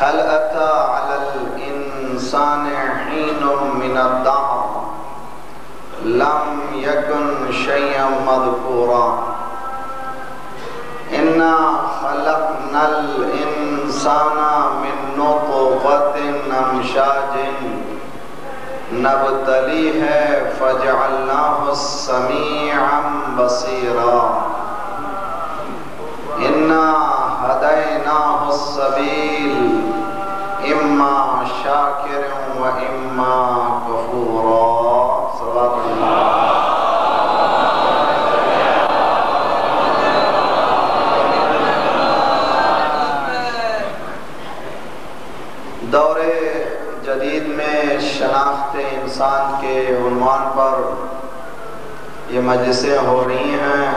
هل أتى على الإنسان حين من الدهر لم يكن شيئا مذكورا إنا خلقنا الإنسان من نطفة أمشاج نبتليه فجعلناه سميعا بصيرا إنا هديناه السبيل إما شاكر وإما كفورا صلوات الله. دور جدید میں شناخت انسان کے عنوان پر یہ مجلسیں ہو رہی ہیں.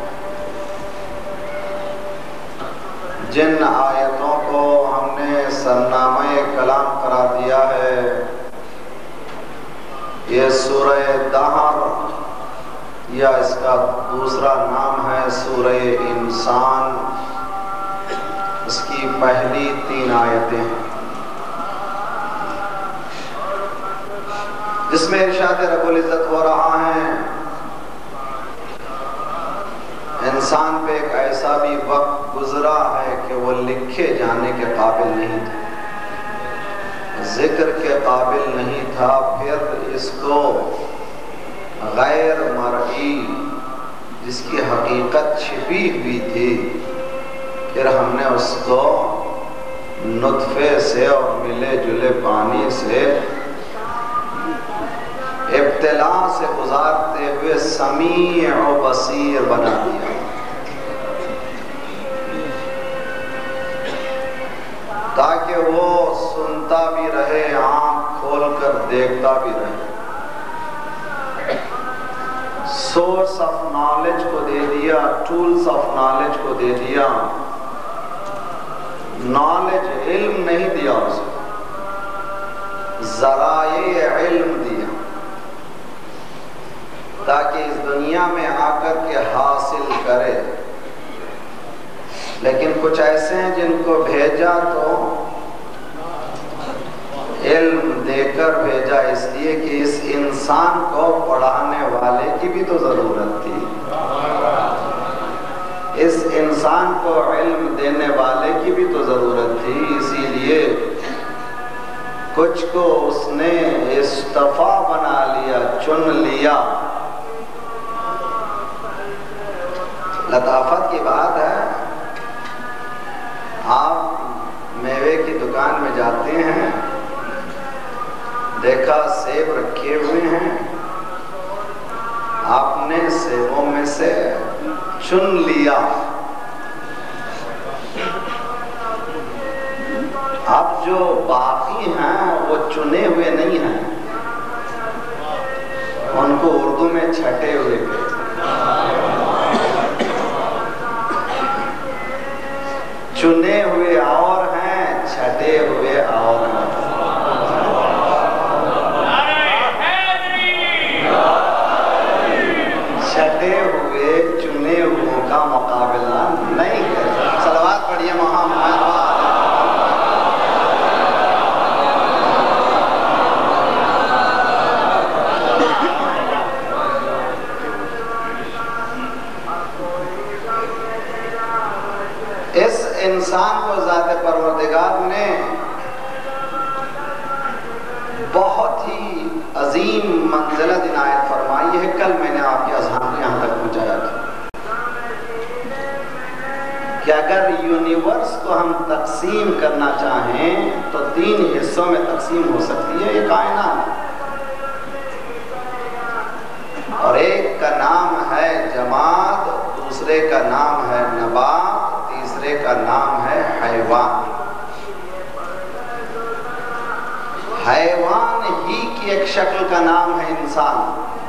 جن آیتوں کو ہم نے سرنامہ کلام قرار دیا ہے یہ سورہ دہر یا اس کا دوسرا نام ہے سورہ انسان. اس کی پہلی 3 آیتیں ہیں جس میں ارشاد رب العزت ہو رہا ہے انسان پہ ایک ایسا بھی وقت گزرا ہے کہ وہ لکھے جانے کے قابل نہیں تھا، ذکر کے قابل نہیں تھا. پھر اس کو غیر مرئی جس کی حقیقت چھپی ہوئی تھی پھر ہم نے اس کو نطفے سے اور ملے جلے پانی سے ابتلا سے گزارتے ہوئے سمیع و بصیر بنا دیا. تاکہ وہ سنتا بھی رہے، آنکھ کھول کر دیکھتا بھی رہے. سورس آف نالج کو دے دیا، ٹولز آف نالج کو دے دیا. نالج علم نہیں دیا اسے، ذرائع علم دیا تاکہ اس دنیا میں آ کر کے حاصل کرے. لیکن کچھ ایسے ہیں جن کو بھیجا تو علم دے کر بھیجا اس لیے کہ اس انسان کو پڑھانے والے کی بھی تو ضرورت تھی، اس انسان کو علم دینے والے کی بھی تو ضرورت تھی. اسی لیے کچھ کو اس نے اصطفیٰ بنا لیا، چن لیا. لطافت کی بات ہے، آپ میوے کی دکان میں جاتے ہیں، دیکھا سیب رکھے ہوئے ہیں، آپ نے سیبوں میں سے چن لیا. اب جو باقی ہیں وہ چنے ہوئے نہیں ہیں، ان کو اردو میں چھٹے ہوئے کہتے ہیں. چنے ہوئے اور ہیں، چھٹے ہوئے اور ہیں. چھٹے ہوئے چنے ہوئے کا مقابلہ نہیں کرتا. صلوات پڑھیے محمد. اس انسان کو ذات پروردگار نے بہت ہی عظیم منزلت عنایت فرمائی ہے. کل میں نے آپ کے اذہان کو یہاں تک پہنچایا تھا کہ اگر یونیورس کو ہم تقسیم کرنا چاہیں تو 3 حصوں میں تقسیم ہو سکتی ہے یہ کائنات، اور ایک کا نام ہے جماد، دوسرے کا نام ہے نبات، تیسرے کا نام ہے حیوان. حیوان ہی کی ایک شکل کا نام ہے انسان.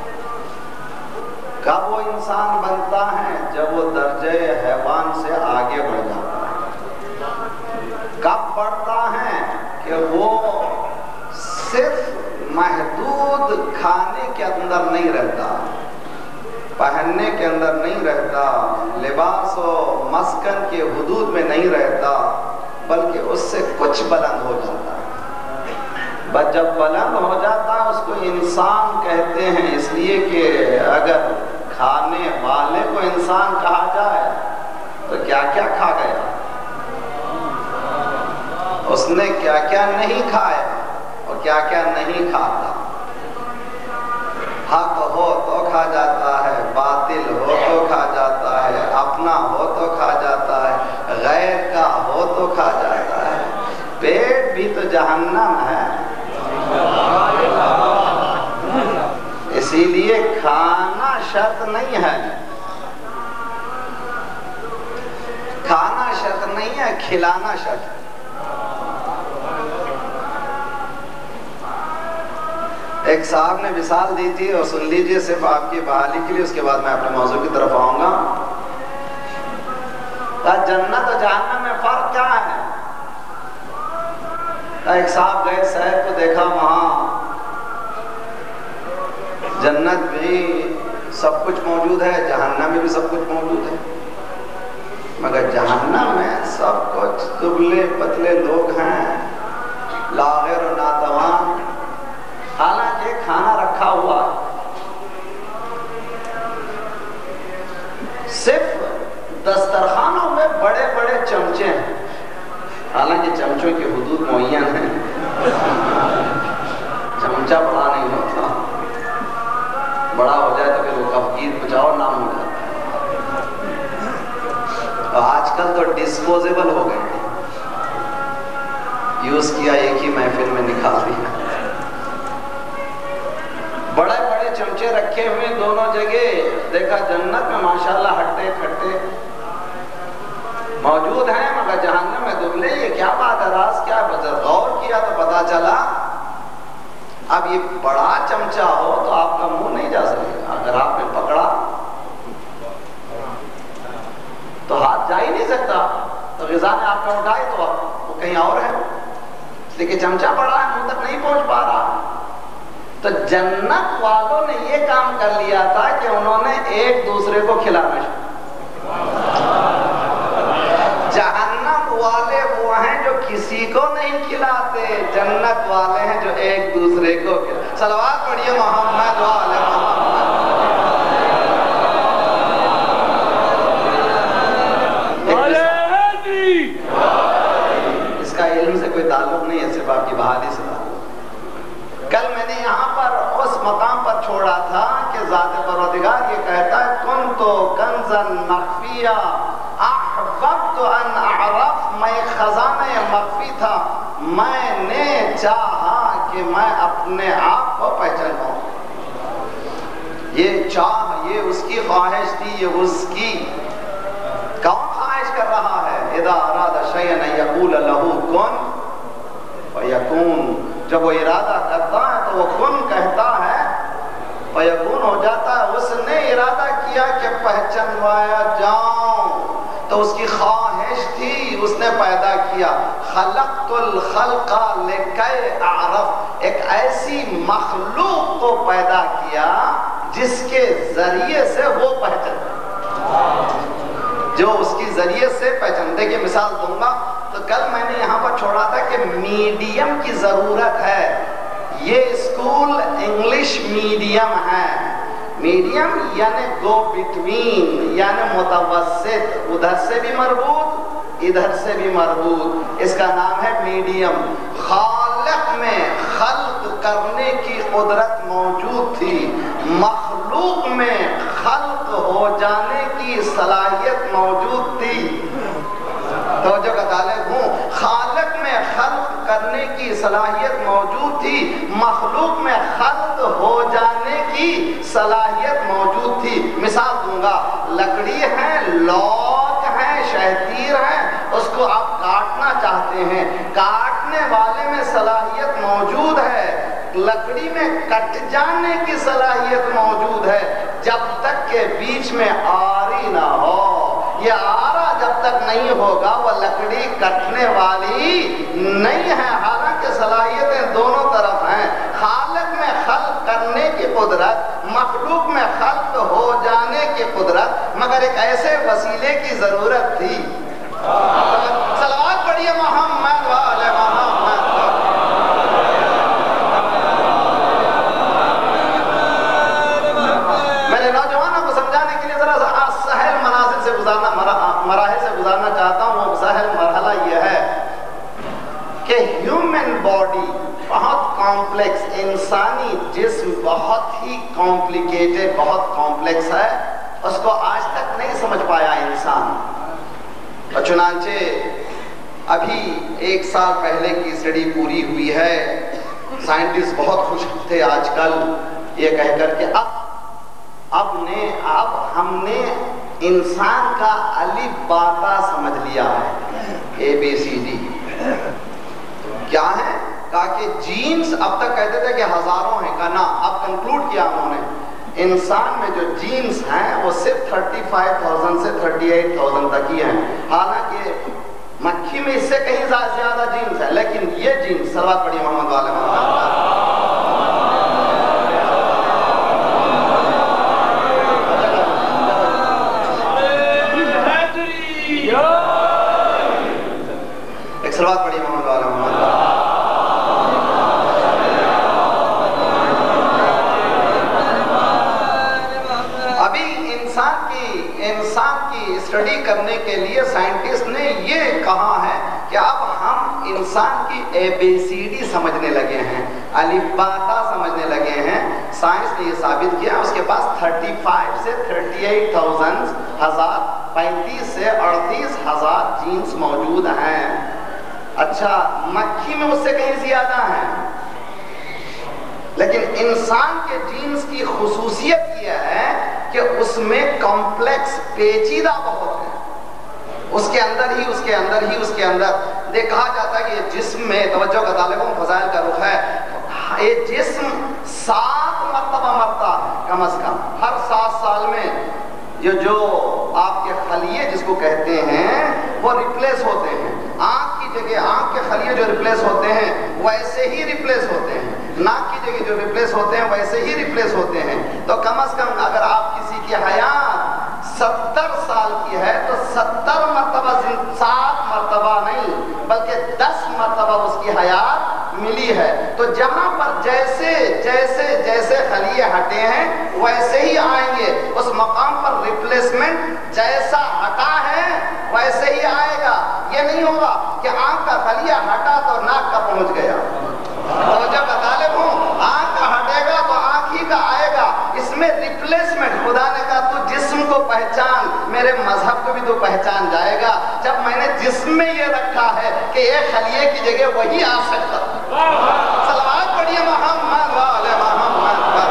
کب وہ انسان بنتا ہے؟ جب وہ درجہ حیوان سے آگے بڑھ جاتا ہے. کب بڑھتا ہے؟ کہ وہ صرف محدود کھانے کے اندر نہیں رہتا، پہننے کے اندر نہیں رہتا، لباس و مسکن کے حدود میں نہیں رہتا، بلکہ اس سے کچھ بلند ہو جاتا ہے. بس جب بلند ہو جاتا ہے اس کو انسان کہتے ہیں، اس لیے کہ اگر کھانے والے کو انسان کہا جائے تو کیا کیا کھا گیا، اس نے کیا کیا نہیں کھایا اور کیا کیا نہیں کھاتا. حق ہو تو کھا جاتا ہے، باطل ہو تو کھا جاتا ہے، اپنا ہو تو کھا جاتا ہے، غیر کا ہو تو کھا جاتا ہے. پیٹ بھی تو جہنم ہے. اسی لیے کھانا شرط نہیں ہے، کھانا شرط نہیں ہے، کھلانا شرط ہے. ایک صاحب نے مثال دی تھی اور سن لیجئے صرف آپ کی بحالی کے لیے، اس کے بعد میں اپنے موضوع کی طرف آؤں گا. جنت اور جہنم میں فرق کیا ہے؟ ایک صاحب گئے سیر کو دیکھا، وہاں جنت بھی سب کچھ موجود ہے، جہنم میں بھی سب کچھ موجود ہے، مگر جہنم میں سب کچھ دبلے پتلے لوگ ہیں، لاغر و ناتوان. حالانکہ کھانا رکھا ہوا صرف دسترخوانوں میں بڑے بڑے چمچے ہیں، حالانکہ چمچوں کی حدود معین ہیں. چمچہ بڑا نہیں ہوتا، بڑا ہو جائے تو پھر وہ کفگیر بچاؤ نام ہو جاتا ہے. آج کل تو ڈسپوزیبل ہو گئے ہیں، یوز کیا ایک ہی محفل میں نکال دیا. بڑے بڑے چمچے رکھے ہوئے دونوں جگہ. دیکھا جنت میں ماشاءاللہ ہٹے کھٹے موجود ہیں، مگر جہنم میں دبلے. یہ کیا بات ہے، راز کیا ہے؟ بس غور کیا تو پتا چلا اب یہ بڑا چمچہ ہو تو آپ کا منہ نہیں جا سکے گا. اگر آپ نے پکڑا تو ہاتھ جا ہی نہیں سکتا، تو غذا نے آپ نے اٹھائی تو وہ کہیں اور ہے، لیکن چمچہ بڑا ہے، منہ تک نہیں پہنچ پا رہا. تو جنت والوں نے یہ کام کر لیا تھا کہ انہوں نے ایک دوسرے کو کھلانا شروع. جہنم والے وہ ہیں جو کسی کو نہیں کھلاتے، جنت والے ہیں جو ایک دوسرے کو کھلاتے. صلوات پڑھیے محمد وآل محمد. اس کا علم سے کوئی تعلق نہیں ہے، صرف آپ کی بحالی سے تعلق. کل میں نے یہاں پر اس مقام پر چھوڑا تھا کہ ذات پروردگار یہ کہتا ہے کنتو کنزا مخفیا احببت ان اعرف. میں خزانہ مخفی تھا، میں نے چاہا کہ میں اپنے آپ کو پہچانوں. یہ چاہ، یہ اس کی خواہش تھی، یہ اس کی. کون خواہش کر رہا ہے؟ اذا اراد شیئا یقول له کن فیکون. جب وہ ارادہ کرتا ہے تو وہ کن کہتا ہے، فیکون ہو جاتا ہے. اس نے ارادہ کیا کہ پہچانوایا جاؤں، تو اس کی خواہش تھی، اس نے پیدا کیا. خلقت الخلق لکی اعرف. ایک ایسی مخلوق کو پیدا کیا جس کے ذریعے سے وہ پہچان، جو اس کی ذریعے سے پہچان. دیکھیں مثال دوں گا. تو کل میں نے یہاں پر چھوڑا تھا کہ میڈیم کی ضرورت ہے. یہ اسکول انگلش میڈیم ہے. میڈیم یعنی گو بٹوین، یعنی متوسط، ادھر سے بھی مربوط ادھر سے بھی مربوط. اس کا نام ہے میڈیم. خالق میں خلق کرنے کی قدرت موجود تھی، مخلوق میں خلق ہو جانے کی صلاحیت موجود تھی. توجہ کا طالب ہوں. خالق میں خلق کرنے کی صلاحیت موجود تھی، مخلوق میں خلق ہو جانے کی صلاحیت موجود تھی. مثال دوں گا. لکڑی ہے، لوگ ہیں، شہتیر ہیں، اس کو آپ کاٹنا چاہتے ہیں، کاٹنے والے میں صلاحیت موجود ہے، لکڑی میں کٹ جانے کی صلاحیت موجود ہے، جب تک کہ بیچ میں آری نہ ہو. یہ آرا جب تک نہیں ہوگا وہ لکڑی کٹنے والی نہیں ہے. حالانکہ صلاحیتیں دونوں طرف ہیں. خالق میں خلق کرنے کی قدرت، مخلوق میں خلق ہو جانے کی قدرت، مگر ایک ایسے وسیلے کی ضرورت تھی. صلوات پڑھیے محمد کہ ہیومن باڈی بہت کمپلیکس، انسانی جسم بہت ہی کمپلیکیٹڈ، بہت کمپلیکس ہے، اس کو آج تک نہیں سمجھ پایا انسان. اور چنانچہ ابھی 1 سال پہلے کی اسٹڈی پوری ہوئی ہے. سائنٹسٹ بہت خوش تھے آج کل یہ کہہ کر کہ اب ہم نے انسان کا الف باتا سمجھ لیا ہے، ABCD. کیا ہے؟ کہا کہ جینز اب تک کہتے تھے کہ ہزاروں ہیں، کہا نا، اب کنکلوڈ کیا انہوں نے انسان میں جو جینز ہیں وہ صرف 35,000 سے 38,000 تک ہی ہیں. حالانکہ مکھی میں اس سے کہیں زیادہ جینز ہے، لیکن یہ جینز، صلوات پڑھیے محمد والے محمد. ایک صلوات پڑھیے محمد والے محمد. انسان کی اسٹڈی کرنے کے لیے سائنٹسٹ نے یہ کہا ہے کہ اب ہم انسان کی ABCD سمجھنے لگے ہیں، الف باتا سمجھنے لگے ہیں. سائنس نے یہ ثابت کیا اس کے پاس 35 سے 38,000 35 سے 38,000 جینز موجود ہیں. اچھا، مکھی میں اس سے کہیں زیادہ ہیں، لیکن انسان کے جینز کی خصوصیت یہ ہے کہ اس میں کمپلیکس، پیچیدہ بہت ہے. اس کے اندر دیکھا جاتا ہے کہ یہ جسم میں، توجہ کا طالب علم، فضائل کا رخ ہے، یہ جسم 7 مرتبہ مرتا ہے کم از کم. ہر 7 سال میں یہ جو آپ کے خلیے جس کو کہتے ہیں وہ ریپلیس ہوتے ہیں. آنکھ کی جگہ آنکھ کے خلیے جو ریپلیس ہوتے ہیں ویسے ہی ریپلیس ہوتے ہیں، ناک کی جگہ جو ریپلیس ہوتے ہیں ویسے ہی ریپلیس ہوتے ہیں. تو کم از کم اگر آپ کسی کی حیات 70 سال کی ہے تو 70 مرتبہ، 7 مرتبہ نہیں بلکہ 10 مرتبہ اس کی حیات ملی ہے. تو جہاں پر جیسے خلیے ہٹے ہیں ویسے ہی آئیں گے. اس مقام پر ریپلیسمنٹ جیسا ہٹا ہے ویسے ہی آئے گا. یہ نہیں ہوگا کہ آنکھ کا خلیہ ہٹا تو ناک کا پہنچ گیا. توجہ کا طالب ہوں، آنکھ کا ہٹے گا تو آنکھ ہی کا آئے گا. اس میں ریپلیسمنٹ، خدا نے کہا تو جسم کو پہچان، میرے مذہب کو بھی تو پہچان جائے گا. جب میں نے جسم میں یہ رکھا ہے کہ ایک خلیے کی جگہ وہی آ سکتا. صلوات پڑھیے محمد والے محمد پر.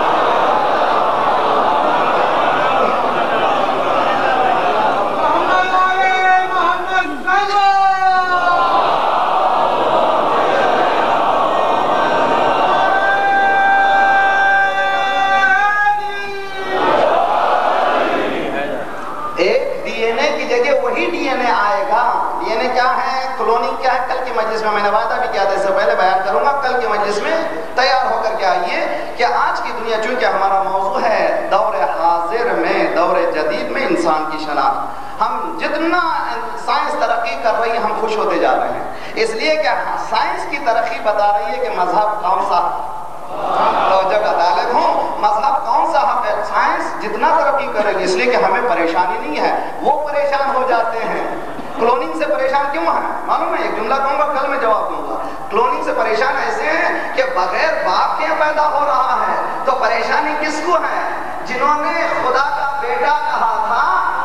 میں نے وعدہ بھی کیا تھا، اس سے پہلے بیان کروں گا. کل کی مجلس میں تیار ہو کر کے آئیے کہ آج کی دنیا، چونکہ ہمارا موضوع ہے دور حاضر میں، دور جدید میں انسان کی شناخت، ہم جتنا سائنس ترقی کر رہی ہے ہم خوش ہوتے جا رہے ہیں. اس لیے کہ سائنس کی ترقی بتا رہی ہے کہ مذہب کون سا، توجہ کا طالب ہوں، مذہب کون سا حق ہے. سائنس جتنا ترقی کرے گی، اس لیے کہ ہمیں پریشانی نہیں ہے، وہ پریشان ہو جاتے ہیں. کلوننگ سے پریشان کیوں ہیں معلوم ہے؟ ایک جملہ کہوں گا، کل میں جواب دوں گا. کلوننگ سے پریشان ایسے ہیں کہ بغیر باپ کے پیدا ہو رہا ہے. تو پریشانی کس کو ہے؟ جنہوں نے خدا کا بیٹا کہا تھا.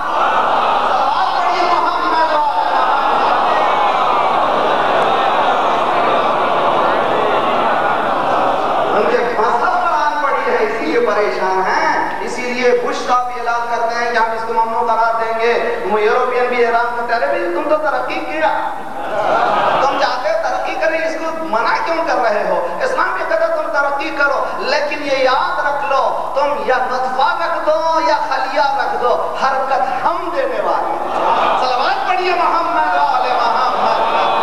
ان کے مذہب پر آن پڑی ہے، اسی لیے پریشان ہیں. اسی لیے بش صاحب بھی اعلان کرتے ہیں کہ ہم اس کو ممنوع قرار دیں گے. یوروپین بھی اعلان کرتے ہیں، ارے بھائی تم تو ترقی کیا، تم چاہتے ترقی کریں، اس کو منع کیوں کر رہے ہو؟ اسلام بھی کہتا تم ترقی کرو، لیکن یہ یاد رکھ لو تم یا نطفہ رکھ دو یا خلیہ رکھ دو، حرکت ہم دینے والے. صلوات پڑھیے محمد والے محمد.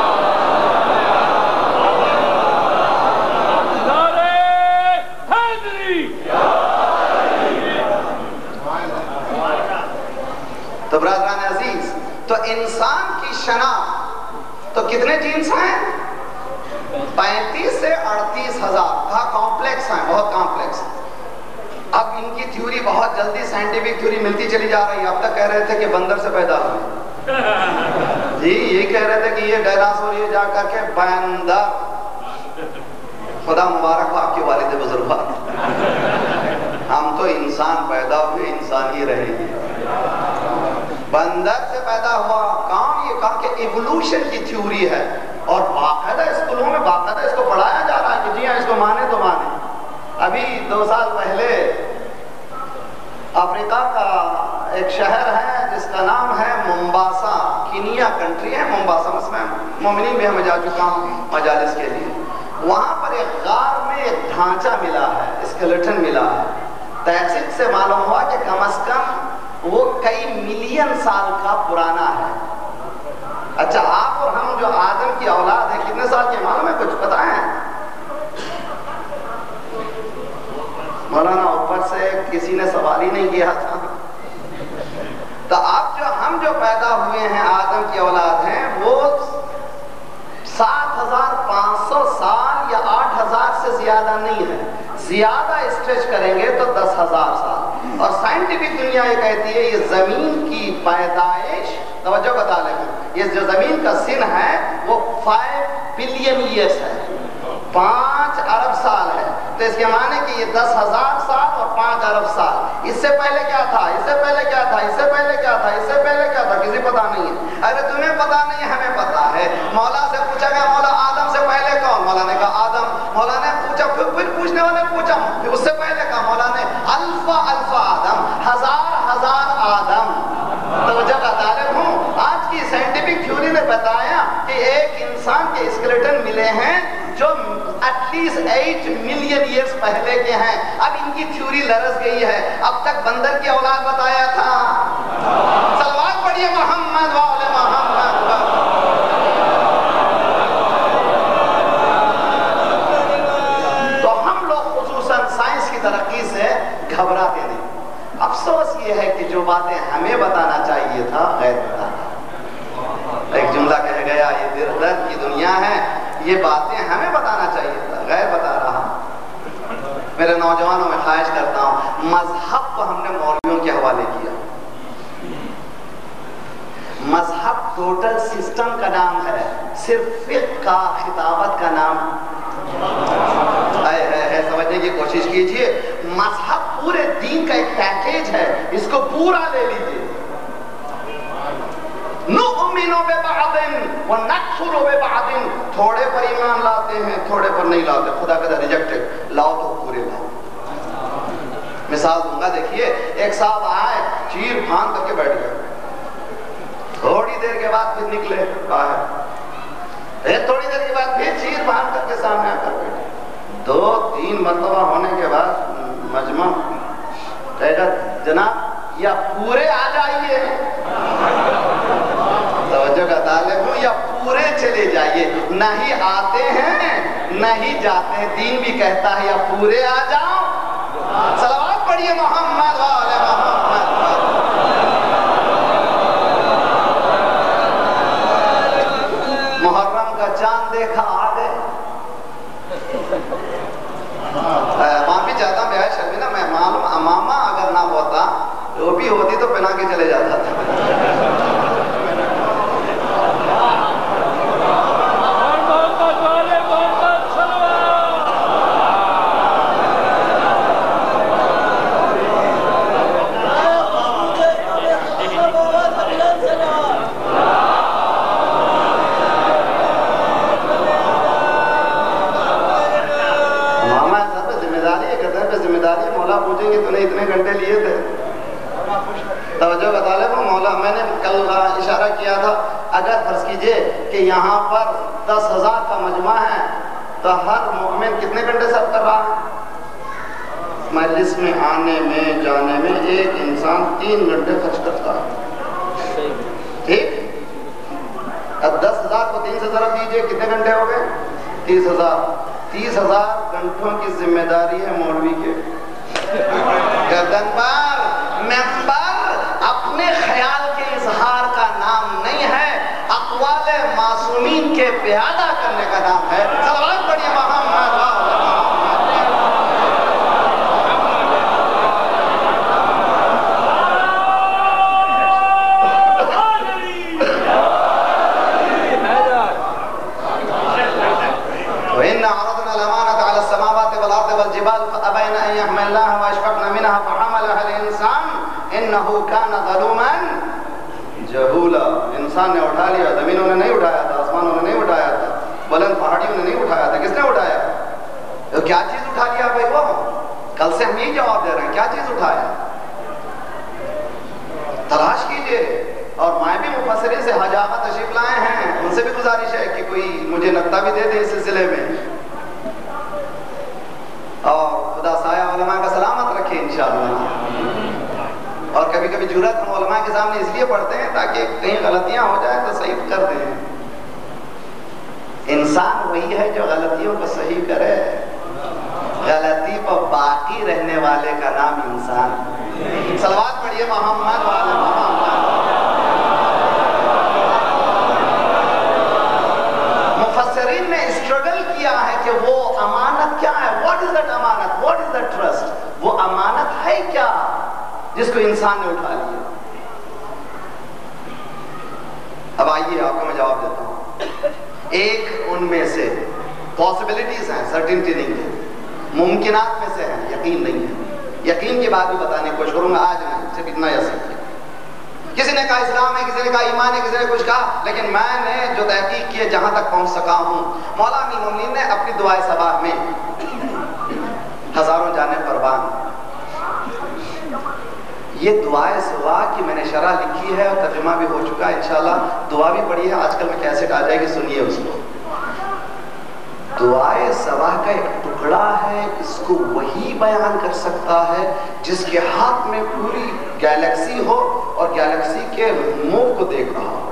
تو برادران عزیز، تو انسان کی شناخت تو کتنے جینز ہیں؟ 35 سے 38,000. کہا کمپلیکس ہیں، بہت کمپلیکس. اب ان کی تھیوری بہت جلدی سائنٹیفک تھیوری ملتی چلی جا رہی ہے. اب تک کہہ رہے تھے کہ بندر سے پیدا ہوئے. جی یہ کہہ رہے تھے کہ یہ ڈائناسور یہ جا کر کے بندر. خدا مبارک ہو آپ کے والد بزرگوار. ہم تو انسان پیدا ہوئے انسان ہی رہیں گے. بندر سے پیدا ہوا کام یہ کہا کہ ایوولوشن کی تھیوری ہے اور باقاعدہ اسکولوں میں باقاعدہ اس کو پڑھایا جا رہا ہے کہ جی ہاں اس کو مانے تو مانے. ابھی 2 سال پہلے افریقہ کا ایک شہر ہے جس کا نام ہے مومباسا. کینیا کنٹری ہے مومباسا. اس میں مومنین بھی ہمیں جا چکا ہوں مجالس کے لیے. وہاں پر ایک غار میں ایک ڈھانچہ ملا ہے, اسکیلیٹن ملا ہے. تحقیق سے معلوم ہوا کہ کم از کم وہ کئی ملین سال کا پرانا ہے. اچھا آپ اور ہم جو آدم کی اولاد ہے کتنے سال کے معلوم ہے؟ کچھ پتہ ہے؟ مولانا اوپر سے کسی نے سوال ہی نہیں کیا تھا. تو آپ ہم جو پیدا ہوئے ہیں آدم کی اولاد ہیں وہ 7500 سال یا 8000 سے زیادہ نہیں ہے. زیادہ اسٹریچ کریں گے تو 10,000 سال. اور سائنٹیفک دنیا یہ کہتی ہے یہ زمین کی پیدائش, توجہ بتا لیں, یہ جو زمین کا سن ہے وہ 5 بلین ایئرس ہے, 5 ارب سال ہے. تو اس کے معنی کہ یہ 10,000 سال اور 5 ارب سال. اس سے پہلے کیا تھا, اس سے پہلے کیا تھا, اس سے پہلے کیا تھا, اس سے پہلے کیا تھا, کسی پتا نہیں ہے. ارے تمہیں پتا نہیں ہے, ہمیں پتا ہے. مولا سے پوچھا گیا مولا آدم سے پہلے کون؟ مولا نے کہا آدم. مولا نے پوچھا پھر پوچھنے والے نے پوچھا اس سے پہلے کہا. مولا نے الف آدم, ہزار آدم. توجہ کا طالب ہوں. آج کی سائنٹیفک تھیوری نے بتایا کہ ایک انسان کے اسکیلیٹن ملے ہیں جو ایٹ لیسٹ 8 ملین ایئرس پہلے کے ہیں. اب ان کی تھیوری لرز گئی ہے. اب تک بندر کی اولاد بتایا تھا. صلوات پڑھیے محمد وعلی محمد. تو ہم لوگ خصوصاً سائنس کی ترقی سے گھبراتے نہیں. افسوس یہ ہے کہ جو باتیں ہمیں بتانا چاہیے تھا غیر بتانا. ایک جملہ کہہ گیا یہ درد کی دنیا ہے, یہ باتیں ہمیں بتانا چاہیے تھا غیر بتا رہا. میرے نوجوانوں میں خواہش کرتا ہوں, مذہب کو ہم نے مولویوں کے حوالے کیا. مذہب ٹوٹل سسٹم کا نام ہے, صرف فقہ کا خطابت کا نام ہے. سمجھنے کی کوشش کیجئے. مذہب پورے دین کا ایک پیکیج ہے, اس کو پورا لے لیجئے. نؤمن ببعض ونکفر ببعض. تھوڑے پر ایمان لاتے ہیں, تھوڑے پر نہیں لاتے. خدا کہتا ریجیکٹڈ. لاؤ تو پورے لاؤ. مثال دوں گا, دیکھیے ایک صاحب آئے چیر پھان کر کے بیٹھ گئے. تھوڑی دیر کے بعد پھر نکلے باہر. پھر تھوڑی دیر کے بعد پھر چیر پھان کر کے سامنے آ کر بیٹھے. 2-3 مرتبہ ہونے کے بعد مجمع کہے گا جناب یا پورے آ جائیے, توجہ کا طالب ہوں, یا پورے چلے جائیے. نہ ہی آتے ہیں نہ ہی جاتے ہیں. دین بھی کہتا ہے یا پورے آ جاؤ. صلوات پڑھیے محمد وعلی محمد. محرم کا چاند دیکھا آ گئے. معافی چاہتا ہوں بیاہ شرمینا, میں معلوم امامہ اگر نہ ہوتا وہ بھی ہوتی تو پہنا کے چلے جاتا تھا. توجہ بتا لے مولا, میں نے کل اشارہ کیا تھا, اگر فرض کیجئے کہ یہاں پر 10,000 کا مجمع ہے تو ہر مومن کتنے گھنٹے صرف کر رہا ہے؟ مجلس میں آنے میں جانے میں ایک انسان 3 گھنٹے خرچ کرتا ہے. ٹھیک, اب 10,000 کو 3 سے ضرب دیجئے, کتنے گھنٹے ہو گئے؟ 30,000. 30,000 گھنٹوں کی ذمہ داری ہے مولوی کے گردن پر. ممبر اپنے خیال کے اظہار کا نام نہیں ہے, اقوال معصومین کے پیادہ کرنے کا نام ہے. صلوات پڑھیے محمد. علوما جہولا. انسان نے اٹھا لیا, زمینوں نے نہیں اٹھایا تھا, آسمانوں نے نہیں اٹھایا تھا, بلند پہاڑیوں نے نہیں اٹھایا تھا. کس نے اٹھایا؟ تو کیا چیز اٹھا لیا بھائی؟ وہ کل سے ہم یہی جواب دے رہے ہیں, کیا چیز اٹھایا؟ تلاش کیجئے. اور میں بھی مفسرین سے حاج آقا تشریف لائے ہیں, ان سے بھی گزارش ہے کہ کوئی مجھے نقطہ بھی دے دے اس سلسلے میں. اور خدا سایہ علماء کا سلامت رکھے انشاءاللہ. اور کبھی کبھی جرأت ہم علماء کے سامنے اس لیے پڑھتے ہیں تاکہ کہیں غلطیاں ہو جائیں تو صحیح کر دیں. انسان وہی ہے جو غلطیوں کو صحیح کرے. غلطی پر باقی رہنے والے کا نام انسان. صلوات پڑھیے محمد وعلی محمد. مفسرین نے اسٹرگل کیا ہے کہ وہ امانت کیا ہے. واٹ از دیٹ امانت؟ What is that trust? وہ امانت ہے کیا جس کو انسان نے اٹھا لیا؟ اب آئیے آپ کو میں جواب دیتا ہوں. ایک ان میں سے پاسبلٹیز ہیں, سرٹنٹی نہیں ہے, ممکنات میں سے ہیں, یقین نہیں ہے. یقین کی بات بھی بتانے کی کوشش کروں گا, آج نہیں, صرف اتنا ہی سکتے. کسی نے کہا اسلام ہے, کسی نے کہا ایمان ہے, کسی نے کچھ کہا, لیکن میں نے جو تحقیق کی ہے جہاں تک پہنچ سکا ہوں, مولا امین المومنین نے اپنی دعائے صباح میں ہزاروں جانیں قربان, یہ دعائے صبح کی میں نے شرح لکھی ہے اور ترجمہ بھی ہو چکا ہے انشاءاللہ. دعا بھی پڑھی ہے, آج کل میں کیسٹ آ جائے گی, سنیے اس کو. دعائے صباح کا ایک ٹکڑا ہے, اس کو وہی بیان کر سکتا ہے جس کے ہاتھ میں پوری گیلیکسی ہو اور گیلیکسی کے منہ کو دیکھ رہا ہو.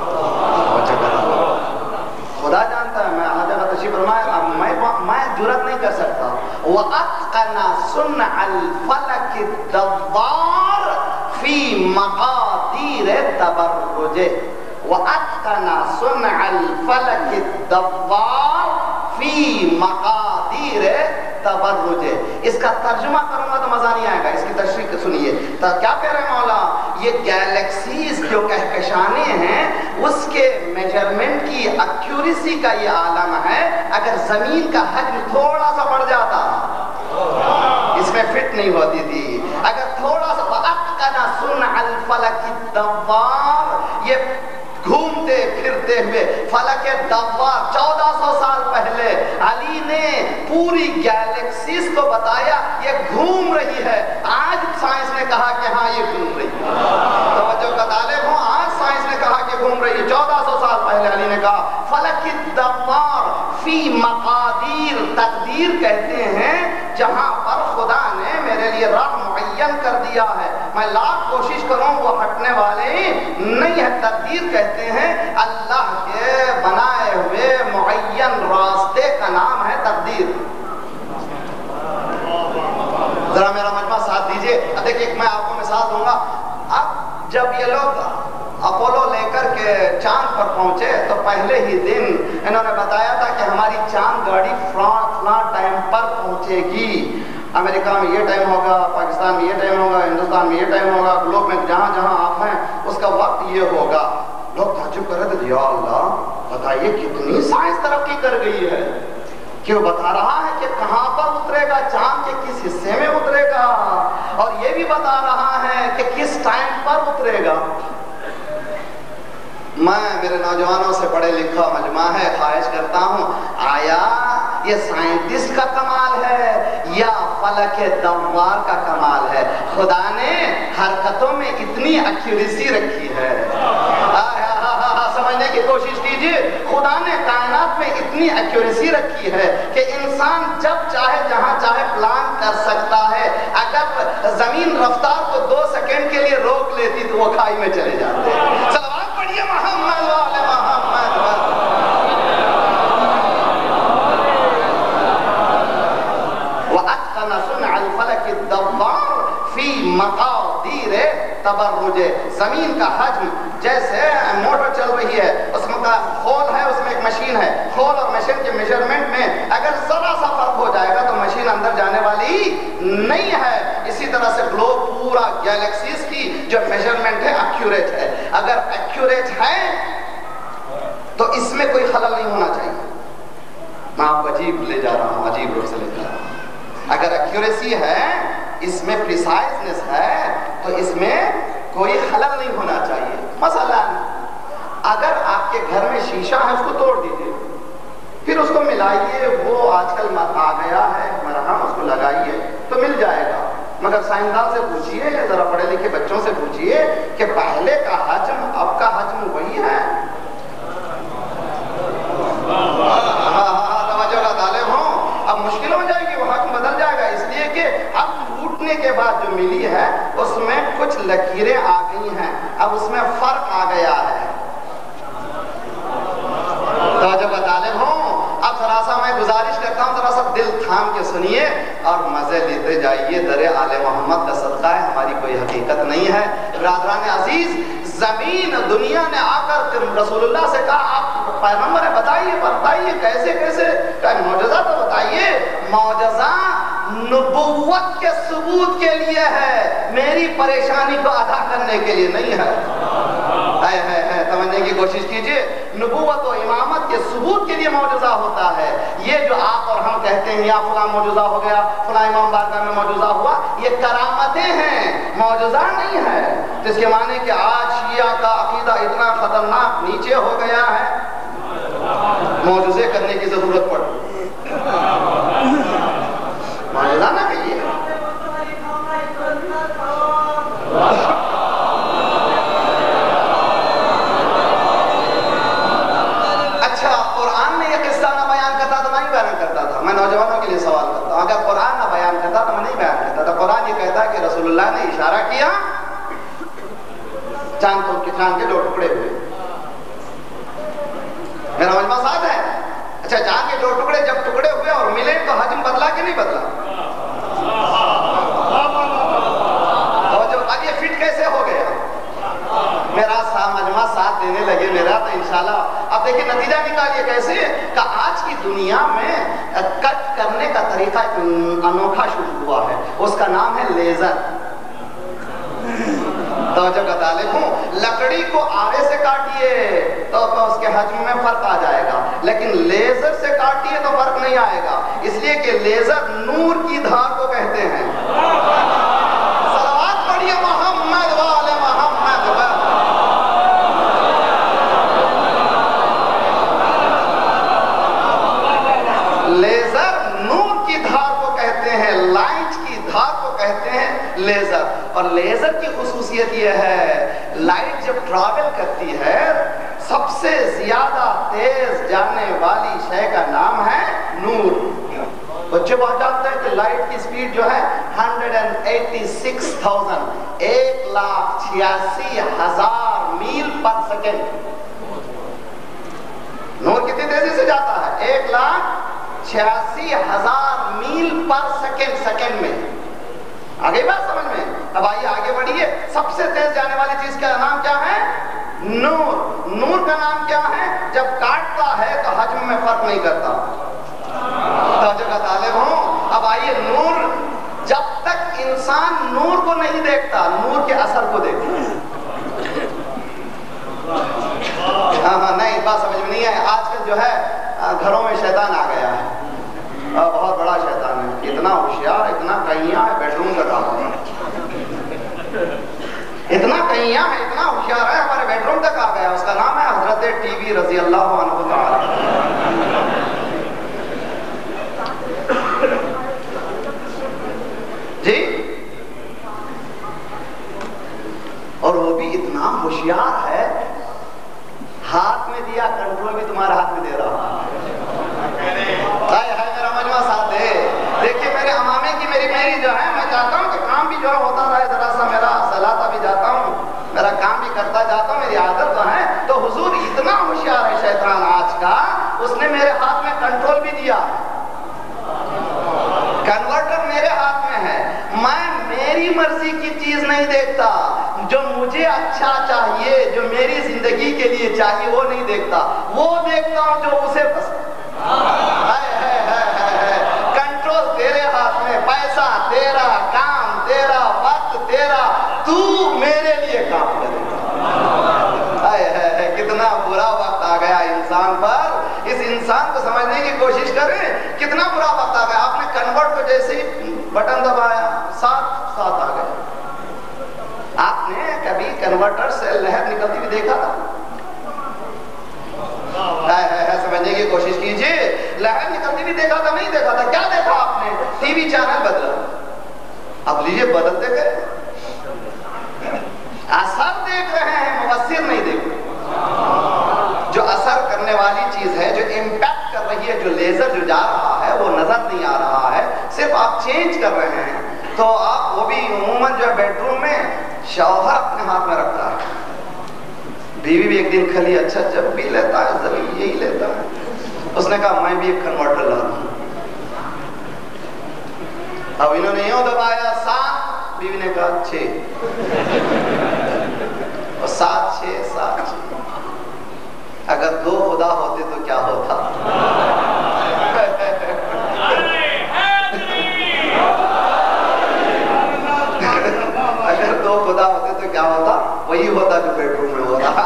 خدا جانتا ہے, میں آج اگر تشریف فرمایا, میں جرأت نہیں کر سکتا. وَأَتْقَنَ صُنْعَ الْفَلَكِ الدَّوَّارِ فِي مَقَادِيرِ تَبَرُّجِ. وَأَتْقَنَ صُنْعَ الْفَلَكِ الدَّوَّارِ فی مقادیر تبرج. اس کا ترجمہ کروں گا تو مزہ نہیں آئے گا, اس کی تشریح سنیے. کیا کہہ رہے ہیں مولا؟ یہ گیلیکسیز جو کہکشانے ہیں اس کے میجرمنٹ کی ایکوریسی کا یہ عالم ہے. اگر زمین کا حجم تھوڑا سا بڑھ جاتا, اس میں فٹ نہیں ہوتی تھی, اگر تھوڑا سا وَأَتْقَنَ صُنْعَ الْفَلَكِ الدَّوَّارِ, یہ گھومتے پھرتے ہوئے فلک دوار 1400 سال پہلے علی نے پوری گیلیکسیز کو بتایا یہ گھوم رہی ہے. آج سائنس نے کہا کہ ہاں یہ گھوم رہی ہے. توجہ کا طالب ہوں, آج سائنس نے کہا کہ گھوم رہی ہے. 1400 سال پہلے علی نے کہا فلک دوار فی مقادیر. تقدیر کہتے ہیں جہاں پر خدا نے میرے لیے راہ معین کر دیا ہے, میں لاکھ کوشش کروں وہ ہٹنے والے نہیں ہے. تقدیر کہتے ہیں اللہ کے بنائے ہوئے معین راستے کا نام ہے تقدیر. ذرا میرا مجمع ساتھ دیجئے. دیکھیں میں آپ کو مثال دوں گا. اب جب یہ لوگ اپولو لے کر کے چاند پر پہنچے تو پہلے ہی دن انہوں نے بتایا تھا کہ ہماری چاند گاڑی فلاں ٹائم پر پہنچے گی. امریکہ میں یہ ٹائم ہوگا, پاکستان میں یہ ٹائم ہوگا, ہندوستان میں یہ ٹائم ہوگا, گلوب میں جہاں جہاں آپ ہیں اس کا وقت یہ ہوگا. لوگ تعجب کر رہے تھے, یا اللہ بتائیے کتنی سائنس ترقی کر گئی ہے کہ وہ بتا رہا ہے کہ کہاں پر اترے گا, چاند کے کس حصے میں اترے گا, اور یہ بھی بتا رہا ہے کہ کس ٹائم پر اترے گا. میں میرے نوجوانوں سے پڑھے لکھا مجمع ہے, خواہش کرتا ہوں آیا یہ سائنٹسٹ کا کمال ہے یا فلک دوار کا کمال ہے؟ خدا نے حرکتوں میں اتنی ایکوریسی رکھی ہے, سمجھنے کی کوشش کیجئے. خدا نے کائنات میں اتنی ایکوریسی رکھی ہے کہ انسان جب چاہے جہاں چاہے پلان کر سکتا ہے. اگر زمین رفتار کو 2 سیکنڈ کے لیے روک لیتی تو وہ کھائی میں چلے جاتے. صلوات پڑھیے محمد وعلی محمد. وَأَتْقَنَ صُنْعَ الْفَلَكِ الدَّوَّارِ فِي مَقَادِيرِ تبرج. زمین کا حجم جیسے موٹر چل رہی ہے, اس میں خول ہے, اس میں ایک مشین ہے, خول اور مشین کے میجرمنٹ میں اگر ذرا سا فرق ہو جائے گا تو مشین اندر جانے والی نہیں ہے. اسی طرح سے گلوب پورا گیلیکسیز کی جو میجرمنٹ ہے ایکوریٹ ہے. اگر ایکوریٹ ہے تو اس میں کوئی خلل نہیں ہونا چاہیے. میں آپ کو عجیب لے جا رہا ہوں, عجیب روح سے لے جا رہا ہوں. اگر ایکوریسی ہے, اس میں پریسائزنس ہے, تو اس میں کوئی خلل نہیں ہونا چاہیے. مثلا اگر آپ کے گھر میں شیشہ ہے اس کو توڑ دیجیے, پھر اس کو ملائیے, وہ آج کل آ گیا ہے مرہم, اس کو لگائیے تو مل جائے گا. مگر سائنسدان سے پوچھئے, ذرا پڑھے لکھے بچوں سے پوچھئے کہ پہلے کا حجم اب کا حجم وہی ہے؟ توجہ کا طالب ہوں, اب مشکل ہو جائے گی, وہ حجم بدل جائے گا. اس لیے کہ اب ٹوٹنے کے بعد جو ملی ہے اس میں کچھ لکیریں آ گئی ہیں, اب اس میں فرق آ گیا ہے. توجہ کا طالب ہوں, اب ذرا سا میں گزارش کرتا ہوں, ذرا سا دل تھام کے سنیے اور مزے لیتے جائیے. در آل محمد کا صدقہ ہے, ہماری کوئی حقیقت نہیں ہے. برادران عزیز, زمین دنیا نے آ کر رسول اللہ سے کہا آپ پیغمبر ہیں, بتائیے کیسے کیسے معجزہ تو بتائیے. معجزہ نبوت کے ثبوت کے لیے ہے, میری پریشانی کو ادا کرنے کے لیے نہیں ہے. سمجھنے کی کوشش کیجئے, نبوت و امامت کے ثبوت کے لیے معجزہ ہوتا ہے. یہ جو آپ اور ہم کہتے ہیں یا فلاں معجزہ ہو گیا, فلاں امام بارگاہ میں معجزہ ہوا, یہ کرامتیں ہیں, معجزہ نہیں ہے. جس کے معنی کہ آج شیعہ کا عقیدہ اتنا خطرناک نیچے ہو گیا ہے, معجزے کرنے کی ضرورت پڑ, معجزہ نہ کہیے. نوجوانوں کے لیے سوال کرتا ہوں, اگر قرآن نہ بیان کرتا تو میں نہیں بیان کرتا تھا. قرآن یہ کہتا ہے کہ رسول اللہ نے اشارہ کیا, چاند کے 2 ٹکڑے ہوئے. میرا مجمع ساتھ ہے. اچھا, چاند کے 2 ٹکڑے جب ٹکڑے ہوئے اور ملے تو حجم بدلا کہ نہیں بدلا؟ اب یہ فٹ کیسے ہو گیا؟ میرا مجمع ساتھ دینے لگے میرا تو انشاءاللہ. اب دیکھیں نتیجہ نکالیے کیسے کہ آج کی دنیا میں کٹ کرنے کا طریقہ انوکھا شروع ہوا ہے, اس کا نام ہے لیزر. توجہ کا طالب ہوں, لکڑی کو آرے سے کاٹیے تو اس کے حجم میں فرق آ جائے گا, لیکن لیزر سے کاٹیے تو فرق نہیں آئے گا. اس لیے کہ لیزر نور کی دھار کو کہتے ہیں. صلوات پڑھیے محمد والے محمد. لیزر نور کی دھار کو کہتے ہیں, لائٹ کی دھار کو کہتے ہیں لیزر. اور لیزر کی خصوصیت یہ ہے, لائٹ جب ٹریول کرتی ہے سب سے زیادہ تیز جانے والی شے کا نام ہے نور. بچے بہت جانتے ہیں کہ لائٹ کی سپیڈ جو ہے 186,000 1,86,000 میل پر سیکنڈ. نور کتنی تیزی سے جاتا ہے؟ 1,86,000 میل پر سیکنڈ میں. آگے بات سمجھ میں؟ اب آئیے آگے بڑھیے. سب سے تیز جانے والی چیز کا نام کیا ہے؟ نور. نور کا نام کیا ہے؟ جب کاٹتا ہے تو حجم میں فرق نہیں کرتا. توجہ کا طالب ہوں, اب آئیے نور, جب تک انسان نور کو نہیں دیکھتا, نور کے اثر کو دیکھتا. ہاں نہیں, بات سمجھ میں نہیں ہے. آج کل جو ہے گھروں میں شیطان آ گیا ہے, بہت بڑا شیطان ہے, اتنا ہوشیار, اتنا کہیاں ہے, بیڈ روم کا کام ہے. اتنا کہیاں ہے, اتنا ہوشیار ہے, ہمارے بیڈ روم تک آ گیا. اس کا نام ہے حضرت ٹی وی رضی اللہ عنہ تعالی. جی, اور وہ بھی اتنا ہوشیار ہے, ہاتھ میں دیا کنٹرول بھی تمہارے ہاتھ میں دے رہا. میرا مجمع ساتھ دے. دیکھیے میرے امامے کی میری جو ہے, میں چاہتا ہوں کہ کام بھی جو ہے ہوتا رہے, ذرا سا میرا سلاتا بھی جاتا ہوں, میرا کام بھی کرتا جاتا ہوں, میری عادت تو ہے. تو حضور اتنا ہوشیار ہے شیطان آج کا, اس نے میرے ہاتھ میں کنٹرول بھی دیا, کنورٹر میرے ہاتھ میں ہے. میں میری مرضی کی چیز نہیں دیکھتا, جو مجھے اچھا چاہیے, جو میری زندگی کے لیے چاہیے وہ نہیں دیکھتا, وہ دیکھتا ہوں جو اسے پسند. کنٹرول تیرے ہاتھ میں, پیسہ تیرا, کام تیرا, وقت تیرا, تو میرے لیے کام کرے. کتنا برا وقت آ گیا انسان پر. اس انسان کو سمجھنے کی کوشش کریں, کتنا برا وقت آ گیا. آپ نے کنورٹ کو جیسے بٹن دبایا, ساتھ آ گئے. آپ نے کبھی سے لہر نکلتی بھی دیکھا تھا؟ سمجھنے کی کوشش کیجئے. لہر نکلتی بھی دیکھا تھا نہیں دیکھا تھا؟ کیا دیکھا آپ نے؟ ٹی وی چینل بدلا. اب لیجئے بدلتے گئے. اثر دیکھ رہے ہیں, مؤثر نہیں دیکھ رہے. جو اثر کرنے والی چیز ہے, جو امپیکٹ کر رہی ہے, جو لیزر جو جا رہا ہے وہ نظر نہیں آ رہا ہے, صرف آپ چینج کر رہے ہیں. تو آپ وہ بھی عموماً جو ہے بیڈ روم میں شوہر اپنے ہاتھ میں رکھتا ہے, بیوی بھی ایک دن کھلی اچھا جب بھی لیتا ہے ضرور یہی لیتا ہے. اس نے کہا میں بھی ایک کنورٹر لا دوں. اب انہوں نے یوں دبایا 7, بیوی نے کہا 6, اور 7 6 7 6. اگر 2 خدا ہوتے تو کیا ہوتا؟ اگر 2 خدا ہوتے تو کیا ہوتا؟ وہی ہوتا جو بیڈ روم میں ہوتا.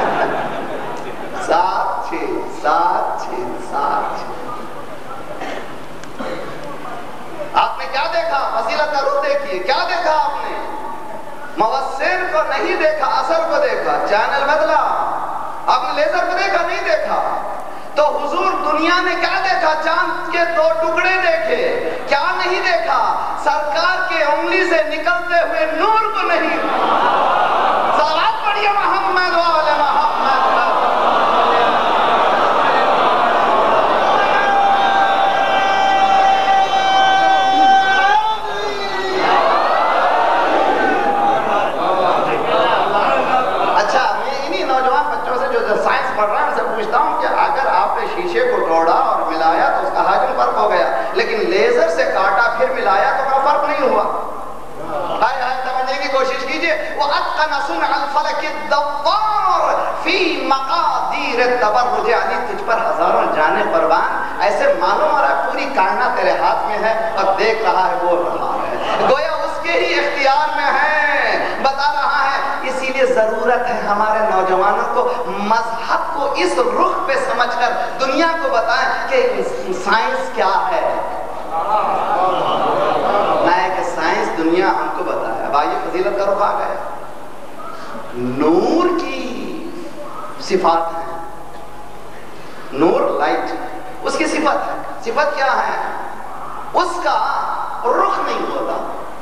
7 6 7 6 7 6. آپ نے کیا دیکھا؟ فضیلت کا رخ دیکھیے. کیا دیکھا آپ نے؟ مؤثر کو نہیں دیکھا, اثر کو دیکھا. چینل بدلا. آپ نے لیزر کو دیکھا نہیں دیکھا. تو حضور دنیا نے کیا دیکھا؟ چاند کے 2 ٹکڑے دیکھے. کیا نہیں دیکھا؟ سرکار کے انگلی سے نکلتے ہوئے نور کو نہیں. صلوات پڑھیے محمد وآل محمد. شیشے کو توڑا اور ملایا تو اس کا حجم فرق ہو گیا, لیکن لیزر سے کاٹا پھر ملایا تو کا فرق نہیں ہوا. ہائے ہائے سمجھنے کی کوشش کیجئے. وَأَتْقَنَ صُنْعَ الْفَلَكِ الدَّوَّارِ فِي مَقَادِيرِ التَّبَرُّجِ. یعنی تجھ پر ہزاروں جانیں قربان, ایسے معلوم ہو رہا ہے پوری کائنات تیرے ہاتھ میں ہے اور دیکھ رہا ہے, بول رہا ہے, گویا اس کے ہی اختیار میں ہے, بتا رہا ہے. اسی لیے ضرورت ہے ہمارے نوجوانوں کو مذہب کو اس رخ پہ سمجھ کر دنیا کو بتائیں کہ سائنس کیا ہے. نہ کہ سائنس دنیا ہم کو بتائے. اب آئیے فضیلت کا رخ آ گیا. نور کی صفات ہیں. نور لائٹ اس کی صفت ہے. صفت کیا ہے؟ اس کا رخ نہیں ہوتا.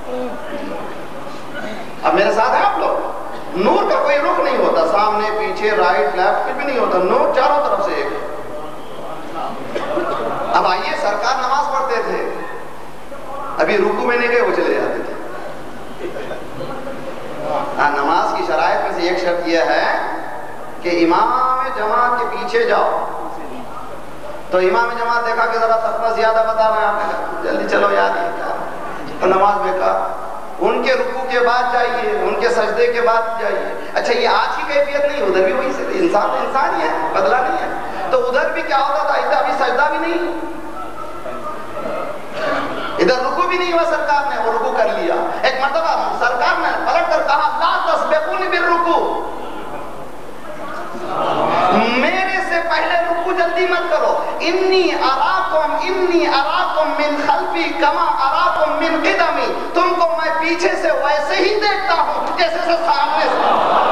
اب میرے ساتھ ہیں آپ لوگ. نور کا کوئی رخ نہیں ہوتا, سامنے پیچھے رائٹ لیفٹ کچھ بھی نہیں ہوتا. نور چاروں طرف سے ایک. اب آئیے سرکار نماز پڑھتے تھے, ابھی رکوع میں نہیں گئے وہ چلے جاتے تھے. نماز کی شرائط میں سے ایک شرط یہ ہے کہ امام جماعت کے پیچھے جاؤ. تو امام جماعت دیکھا کہ ذرا تقویٰ زیادہ بتا رہے ہیں, آپ نے جلدی چلو یاد ہی کیا, تو نماز بیکار. ان کے رکوع کے بعد جائیے, ان کے سجدے کے بعد جائیے. اچھا یہ آج کی کیفیت نہیں, ادھر بھی وہی سے انسان انسان ہی ہے, بدلا نہیں ہے. تو ادھر بھی کیا ہوتا تھا, ادھر ابھی سجدہ بھی نہیں, ادھر رکوع بھی نہیں ہوا. سرکار نے وہ رکوع کر لیا. ایک مرتبہ سرکار نے پلٹ کر کہا لا تسبقونی بالرکوع, میرے سے پہلے رکوع جلدی مت کرو. انی اراکم من خلفی کما اراکم من قدمی. تم کو میں پیچھے سے ویسے ہی دیکھتا ہوں جیسے سے سامنے سے.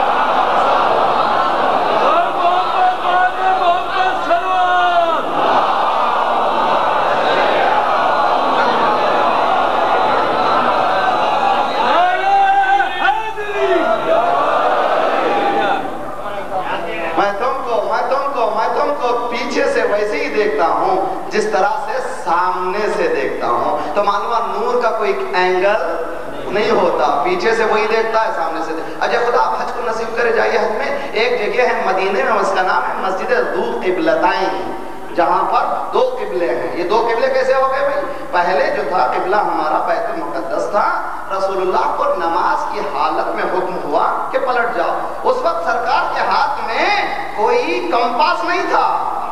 دیکھتا ہوں جس طرح سے سامنے سے دیکھتا ہوں. تو معلوم ہے نور کا کوئی اینگل نہیں ہوتا, پیچھے سے وہی دیکھتا ہے, سامنے سے. اجے خدا آپ حج کو نصیب کرے جائیے. حج میں ایک جگہ ہے مدینے میں, اس کا نام ہے مسجد ذو قبلتین, جہاں پر 2 قبلے ہیں. یہ 2 قبلے کیسے ہو گئے بھائی؟ پہلے جو تھا قبلہ ہمارا بیت المقدس تھا. رسول اللہ کو نماز کی حالت میں حکم ہوا کہ پلٹ جاؤ. اس وقت سرکار کے ہاتھ میں کوئی کمپاس نہیں تھا.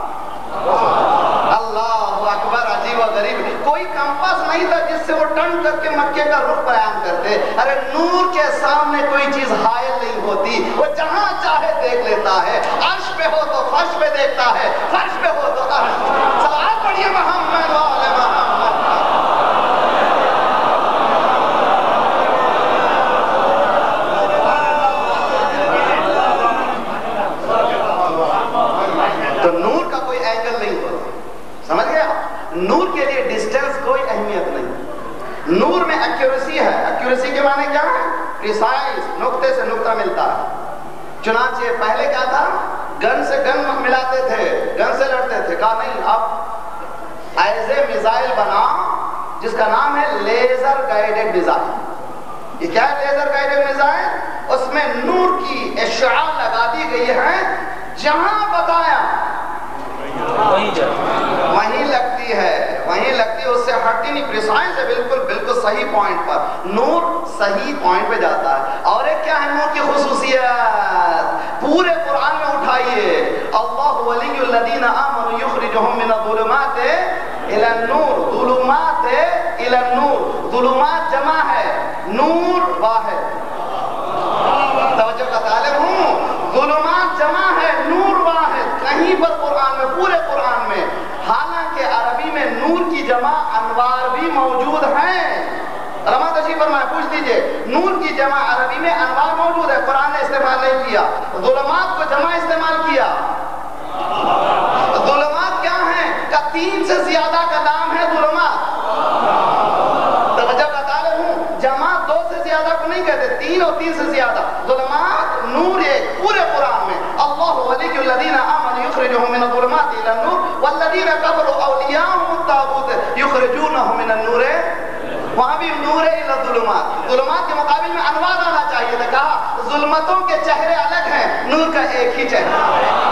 اللہ اکبر, عجیب و غریب, کوئی کمپاس نہیں تھا جس سے وہ ٹرن کر کے مکے کا رخ بیان کرتے. ارے نور کے سامنے کوئی چیز حائل نہیں ہوتی, وہ جہاں چاہے دیکھ لیتا ہے. عرش پہ ہو تو فرش پہ دیکھتا ہے, فرش پہ ہو تو عرش. صلوات پڑھیے محمد وآل محمد. چنانچہ پہلے کیا تھا؟ گن سے گن ملاتے تھے، گن سے لڑتے تھے. کہا نہیں، اب ایسے میزائل بنا جس کا نام ہے لیزر گائیڈڈ میزائل. یہ کیا ہے لیزر گائیڈڈ میزائل؟ اس میں نور کی اشعاع لگا دی گئی ہے، جہاں بتایا وہیں لگتی ہے، وہیں لگتی ہے، اس سے ہٹتی نہیں. پریسائز ہے، بالکل صحیح پوائنٹ پر. نور صحیح پوائنٹ پہ جاتا ہے. اور ایک کیا ہے نور کی خصوصیت؟ پورے قرآن میں اٹھائیے، اللہ ولی الذین آمنوا یخرجہم من الظلمات الی النور. ظلمات الی النور، ظلمات جمع ہے، نور واحد. توجہ کا طالب ہوں، ظلمات جمع ہے، نور واحد. کہیں پر قرآن میں، پورے قرآن میں، حالانکہ عربی میں نور کی جمع انوار بھی موجود ہیں. علماء تشریف فرمائے، پوچھ دیجئے، نور کی جمع عربی میں انوار موجود ہے، قرآن نے استعمال نہیں کیا. ظلمات کو جمع استعمال کیا. ظلمات کیا ہیں؟ کہ 3 سے زیادہ کا نام ہے ظلمات. توجہ کا طالب ہوں، جمع 2 سے زیادہ کو نہیں کہتے، 3 اور 3 سے زیادہ. ظلمات نور ایک، پورے قرآن میں اللہ ولی الذین آمنوا یخرجہم من الظلمات الی النور والذین کفروا اولیاءہم الطاغوت یخرجونہم من النور. وہاں بھی نور الی الظلمات. ظلمات کے مقابل میں انوار آنا چاہیے تھا. کہا ظلمتوں کے چہرے الگ ہیں، نور کا ایک ہی چہرہ ہے.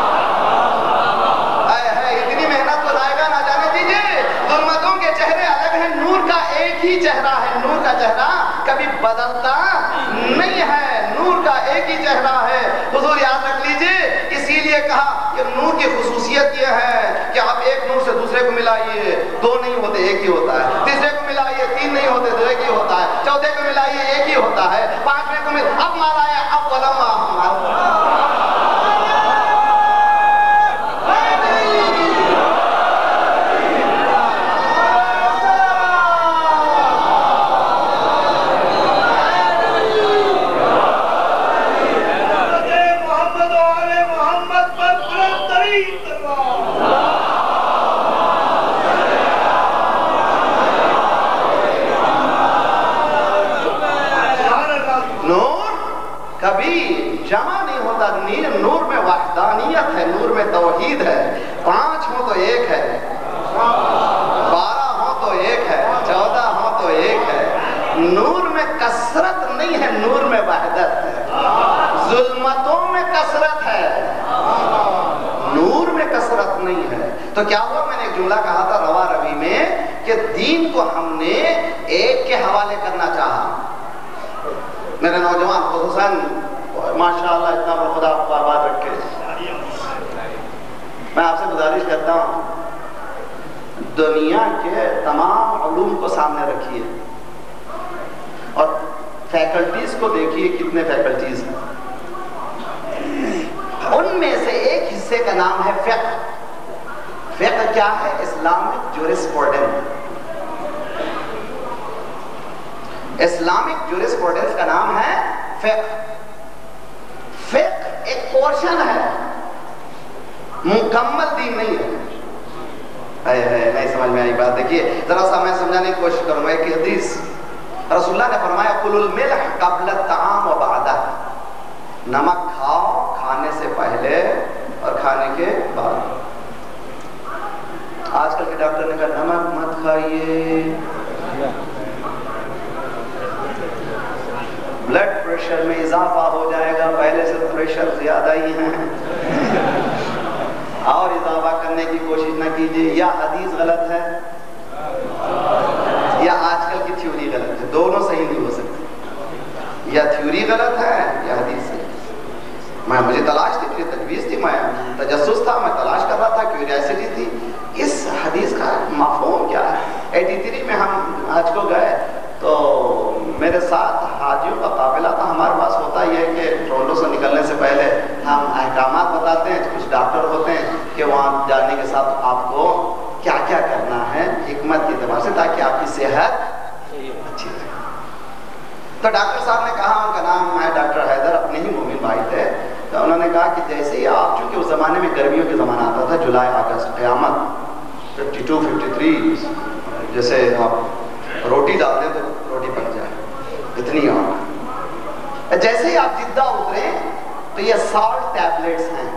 اتنی محنت کو ضائع نہ جانے دیجیے. ظلمتوں کے چہرے الگ ہیں، نور کا ایک ہی چہرہ ہے. نور کا چہرہ کبھی بدلتا نہیں ہے، نور کا ایک ہی چہرہ ہے. حضور یاد رکھ لیجئے، اسی لیے کہا کہ نور کی خصوصیت یہ ہے کہ آپ ایک نور سے دوسرے کو ملائیے، 2 نہیں ہوتے، ایک ہی ہوتا ہے. تیسرے کو ملائیے، 3 نہیں ہوتے، 2 ایک ہی ہوتا ہے. چوتھے کو ملائیے، ایک ہی ہوتا ہے. 5ویں کو ملائیے، اب مالایا اب ولما جمع نہیں ہوتا. نور میں وحدانیت ہے، نور میں توحید ہے. 5 ہو تو ایک ہے، 12 ہو تو ایک ہے، 14 ہو تو ایک ہے. نور میں کثرت نہیں ہے، نور میں وحدت ہے. ظلمتوں میں کثرت ہے، نور میں کثرت نہیں ہے. تو کیا ہوا؟ میں نے ایک جملہ کہا تھا روا روی میں کہ دین کو ہم نے ایک کے حوالے کرنا چاہا. میرے نوجوان خصوصاً ماشاءاللہ اتنا خدا آپ کو آباد رکھے، میں آپ سے گزارش کرتا ہوں دنیا کے تمام علوم کو سامنے رکھیے اور فیکلٹیز کو دیکھیے، کتنے فیکلٹیز ہیں. ان میں سے ایک حصے کا نام ہے فقہ. فقہ کیا ہے؟ Islamic jurisprudence. اسلامک جورسپروڈنس کا نام ہے فقہ. فقہ ایک پورشن ہے، مکمل دین نہیں ہے. نہیں سمجھ میں آئی بات؟ دیکھیے ذرا سا میں سمجھانے کی کوشش کروں گا. ایک حدیث رسول اللہ نے فرمایا کلوا الملح قبل الطعام وبعدہ. نمک کھاؤ کھانے سے پہلے اور کھانے کے بعد. آج کل کے ڈاکٹر نے کہا نمک مت کھائیے، بلڈ پریشر میں اضافہ ہو جائے گا، پہلے سے پریشر زیادہ ہی ہے. اور اضافہ کرنے کی کوشش نہ کیجیے. یا حدیث غلط ہے یا آج کل کی تھیوری غلط ہے، دونوں صحیح نہیں ہو سکتے. یا تھیوری غلط ہے یا حدیث صحیح. مجھے تلاش تھی، مجھے تجویز تھی، میں تجسس تھا، میں تلاش کر رہا تھا، کیوریاسٹی تھی اس حدیث کا مفہوم کیا ہے. 83 میں ہم حج کو گئے تو میرے ساتھ حاجیوں کا قافلہ تھا. ہمارے پاس ہوتا یہ ہے کہ ٹورنٹو سے نکلنے سے پہلے ہم احکامات بتاتے ہیں. کچھ ڈاکٹر ہوتے ہیں کہ وہاں جانے کے ساتھ آپ کو کیا کیا کرنا ہے حکمت کے اعتبار سے تاکہ آپ کی صحت اچھی رہے. تو ڈاکٹر صاحب نے کہا، ان کا نام ہے ڈاکٹر حیدر، اپنے ہی مومن بھائی تھے. تو انہوں نے کہا کہ جیسے ہی آپ، چونکہ اس زمانے میں گرمیوں کے زمانہ آتا تھا، جولائی اگست، قیامت 52 53، جیسے آپ روٹی ڈالتے تو روٹی پک جائے اتنی آگ. جیسے ہی آپ جدہ اترے تو یہ سالٹ ٹیبلیٹس ہیں.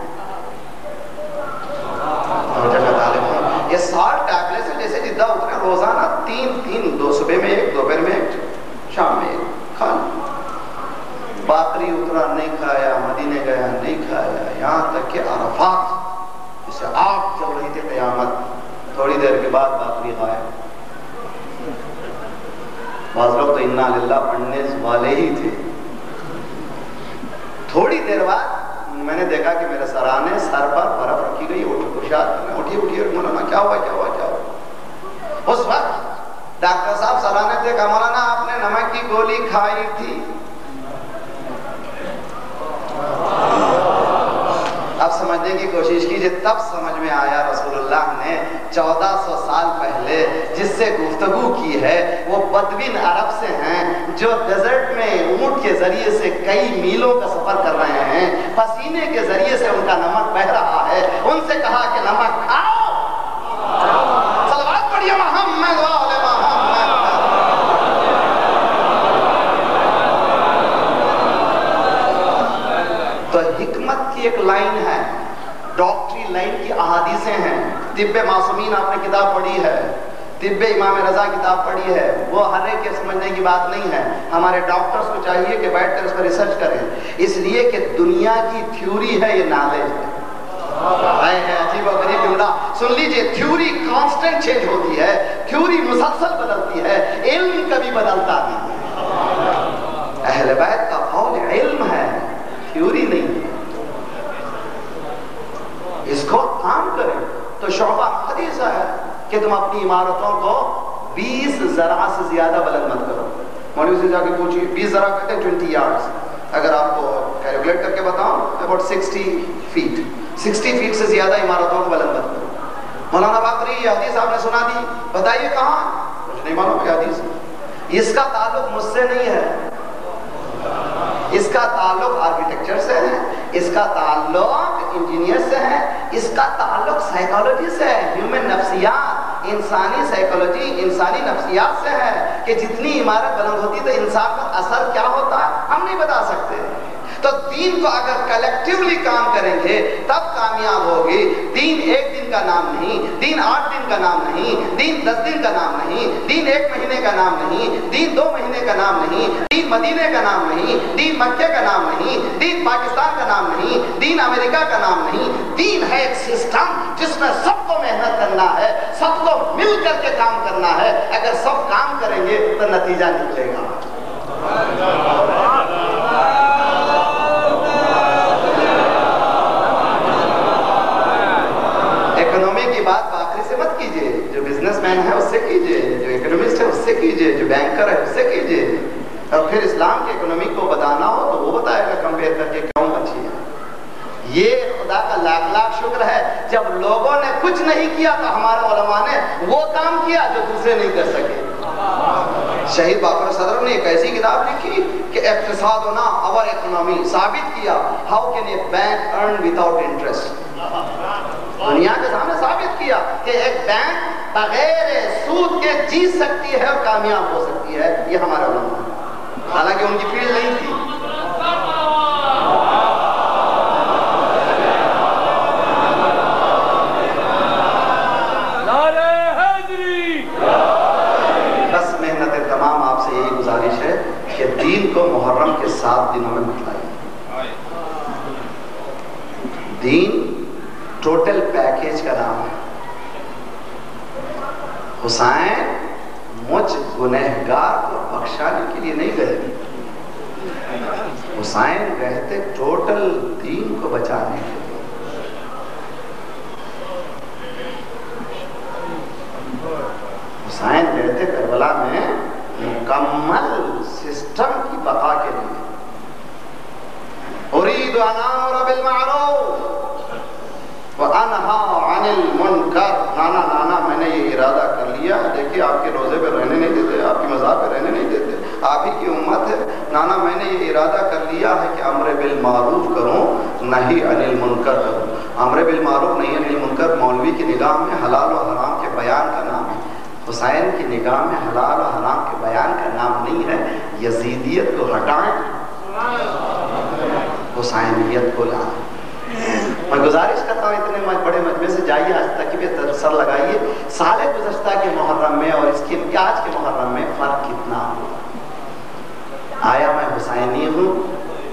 یہ سالٹ ٹیبلیٹس ہیں. جیسے جدہ اترے روزانہ تین دو صبح میں ایک, دوپہر میں ایک, شام میں ایک کھانا. باقری اترا نہیں کھایا, مدینے گیا نہیں کھایا, یہاں تک کہ عرفات جسے آگ چل رہی تھی قیامت, تھوڑی دیر کے بعد باقری کھایا. بعض لوگ تو انا للہ پڑھنے والے ہی تھے. تھوڑی دیر بعد میں نے دیکھا کہ میرے سرانے سر پر برف رکھی گئی. اٹھیے مولانا کیا ہوا کیا ہوا کیا ہوا. اس وقت ڈاکٹر صاحب سرانے دیکھا, مولانا آپ نے نمک کی گولی کھائی تھی. اب سمجھنے کی کوشش کیجئے, تب سمجھ میں آیا رسول اللہ نے 1400 سال پہلے جس سے گفتگو کی ہے وہ بدوین عرب سے ہیں, جو ڈیزرٹ میں اونٹ کے ذریعے سے کئی میلوں کا سفر کر رہے ہیں, پسینے کے ذریعے سے ان کا نمک بہ رہا ہے. ان سے کہا کہ نمک کھاؤ. صلوات پڑھیے محمد وآل محمد. تو حکمت کی ایک لائن ہے, ڈاکٹری لائن کی احادیثیں ہیں. طب معصومین آپ نے کتاب پڑھی ہے, طب امام رضا کتاب پڑھی ہے, وہ ہر ایک کے سمجھنے کی بات نہیں ہے. ہمارے ڈاکٹرز کو چاہیے کہ بیٹھ کر اس پر ریسرچ کریں, اس لیے کہ دنیا کی تھیوری ہے, یہ نالج ہے. عجیب و غریب جملہ سن لیجئے, تھیوری کانسٹنٹ چینج ہوتی ہے, تھیوری مسلسل بدلتی ہے, علم کبھی بدلتا نہیں. اہل بیت کا قول علم ہے, تھیوری نہیں. اس کو کام کریں. تو شعبہ حدیث ہے کہ تم اپنی عمارتوں کو 20 ذرا سے زیادہ بلند مت کرو. مولوی سے جا کے پوچھئے 20 ذرا کہتے ہیں 20 یارڈز. اگر آپ کو کیلکولیٹ کر کے بتاؤں about 60 فیٹ. 60 فیٹ سے زیادہ عمارتوں کو بلند مت کرو. مولانا باقری یہ حدیث آپ نے سنا دی, بتائیے کہاں؟ مجھے نہیں معلوم کہ حدیث. اس کا تعلق مجھ سے نہیں ہے, اس کا تعلق آرکیٹیکچر سے ہے, اس کا تعلق انجینئر سے ہے, اس کا تعلق سائیکالوجی سے ہے, ہیومن نفسیات, انسانی سائیکالوجی, انسانی نفسیات سے ہے کہ جتنی عمارت بلند ہوتی تو انسان پر اثر کیا ہوتا ہے ہم نہیں بتا سکتے. تو دین کو اگر کلیکٹیولی کام کریں گے تب کامیاب ہوگی. دین ایک دن کا نام نہیں, دین 8 دن کا نام نہیں, دین 10 دن کا نام نہیں, دین 1 مہینے کا نام نہیں, دین 2 مہینے کا نام نہیں, دین مدینے کا نام نہیں, دین مکے کا نام نہیں, دین پاکستان کا نام نہیں, دین امریکہ کا نام نہیں. دین ہے ایک سسٹم جس میں سب کو محنت کرنا ہے, سب کو مل کر کے کام کرنا ہے. اگر سب کام کریں گے تو نتیجہ نکلے گا. اکنومی کی بات باقری سے مت کیجئے, جو بزنس مین ہے اس سے کیجئے, جو اکنومسٹ ہے اس سے کیجئے, جو بینکر ہے اس سے کیجئے. اور پھر اسلام کی اکنومی کو بتانا ہو تو وہ بتائے گا کمپیئر کر کے کیوں اچھی ہے. یہ خدا کا لاکھ لاکھ شکر ہے جب لوگوں نے کچھ نہیں کیا تو ہمارے علماء نے وہ کام کیا جو دوسرے نہیں کر سکے. شہید باقر صدر نے ایک ایسی کتاب لکھی کہ اقتصادنا اور اکنومی, ثابت کیا how can a bank earn without interest. دنیا کے سامنے ثابت کیا کہ ایک بینک بغیر سود کے جیت سکتی ہے اور کامیاب ہو سکتی ہے. یہ ہمارے علماء, حالانکہ ان کی فیلڈ نہیں تھی. بس محنت تمام آپ سے یہی گزارش ہے کہ دین کو محرم کے 7 دنوں میں بتلائیے. دین ٹوٹل پیکیج کا نام ہے. حسین مجھ گنہگار کو بخشانے کے لیے نہیں گئے, حسین گئے تھے ٹوٹل دین کو بچانے کے لیے. حسین گئے تھے کربلا میں مکمل سسٹم کی بقا کے لیے. اريد ان امر بالمعروف وانہا عن المنکر. نانا میں نے یہ ارادہ کر لیا, دیکھیے آپ کے روزے پہ رہنے نہیں دیتے, آپ کی مذہب پہ رہنے نہیں دیتے, آپ ہی کی امت ہے. نانا میں نے یہ ارادہ کر لیا ہے کہ امر بالمعروف کروں, نہی عن المنکر کروں. امر بالمعروف نہی عن المنکر مولوی کی نگاہ میں حلال و حرام کے بیان کا نام ہے. حسین کی نگاہ میں حلال و حرام کے بیان کا نام نہیں ہے. یزیدیت کو ہٹائیں. حسینیت کو لا. میں گزارش کرتا ہوں اتنے بڑے مجمع سے جائیے, آج تک بھی سر لگائیے سال گزشتہ کے محرم میں اور اس کے آج کے محرم میں فرق کتنا ہوا. آیا میں حسینی ہوں؟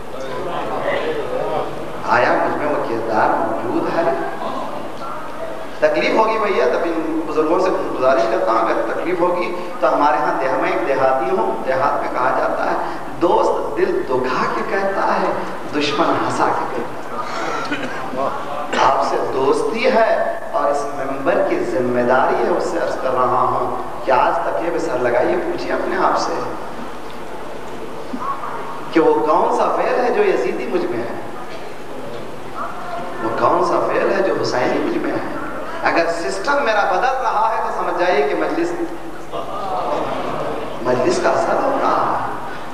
آیا مجھ میں وہ کردار موجود ہے؟ تکلیف ہوگی بھیا, تب ان بزرگوں سے گزارش کرتا ہوں اگر تکلیف ہوگی تو ہمارے ہاں میں ایک دیہاتی ہوں, دیہات میں کہا جاتا ہے دوست دل دکھا کے کہتا ہے, دشمن ہنسا کے کہتا ہے. آپ سے دوستی ہے اور اس ممبر کی ذمہ داری ہے, اس سے عرض کر رہا ہوں کہ آج تکیے پہ سر لگائیے, پوچھئے اپنے آپ سے کہ وہ کون سا فعل ہے جو یزیدی مجھ میں ہے, وہ کون سا فعل ہے جو حسینی مجھ میں ہے. اگر سسٹم میرا بدل رہا ہے تو سمجھ جائیے کہ مجلس کا اثر ہو رہا ہے.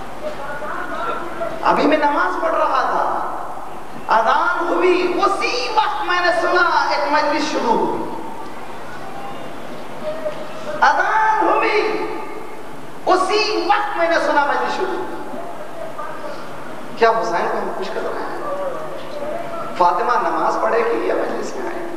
ابھی میں نماز پڑھ رہا تھا, اذان ہوئی, اسی وقت میں نے سنا ایک مجلس شروع ہوئی. اذان ہوئی, اسی وقت میں نے سنا مجلس شروع ہوئی. کیا حسین کو ہم خوش کر رہے ہیں؟ فاطمہ نماز پڑھے گی یا مجلس میں آئے گی؟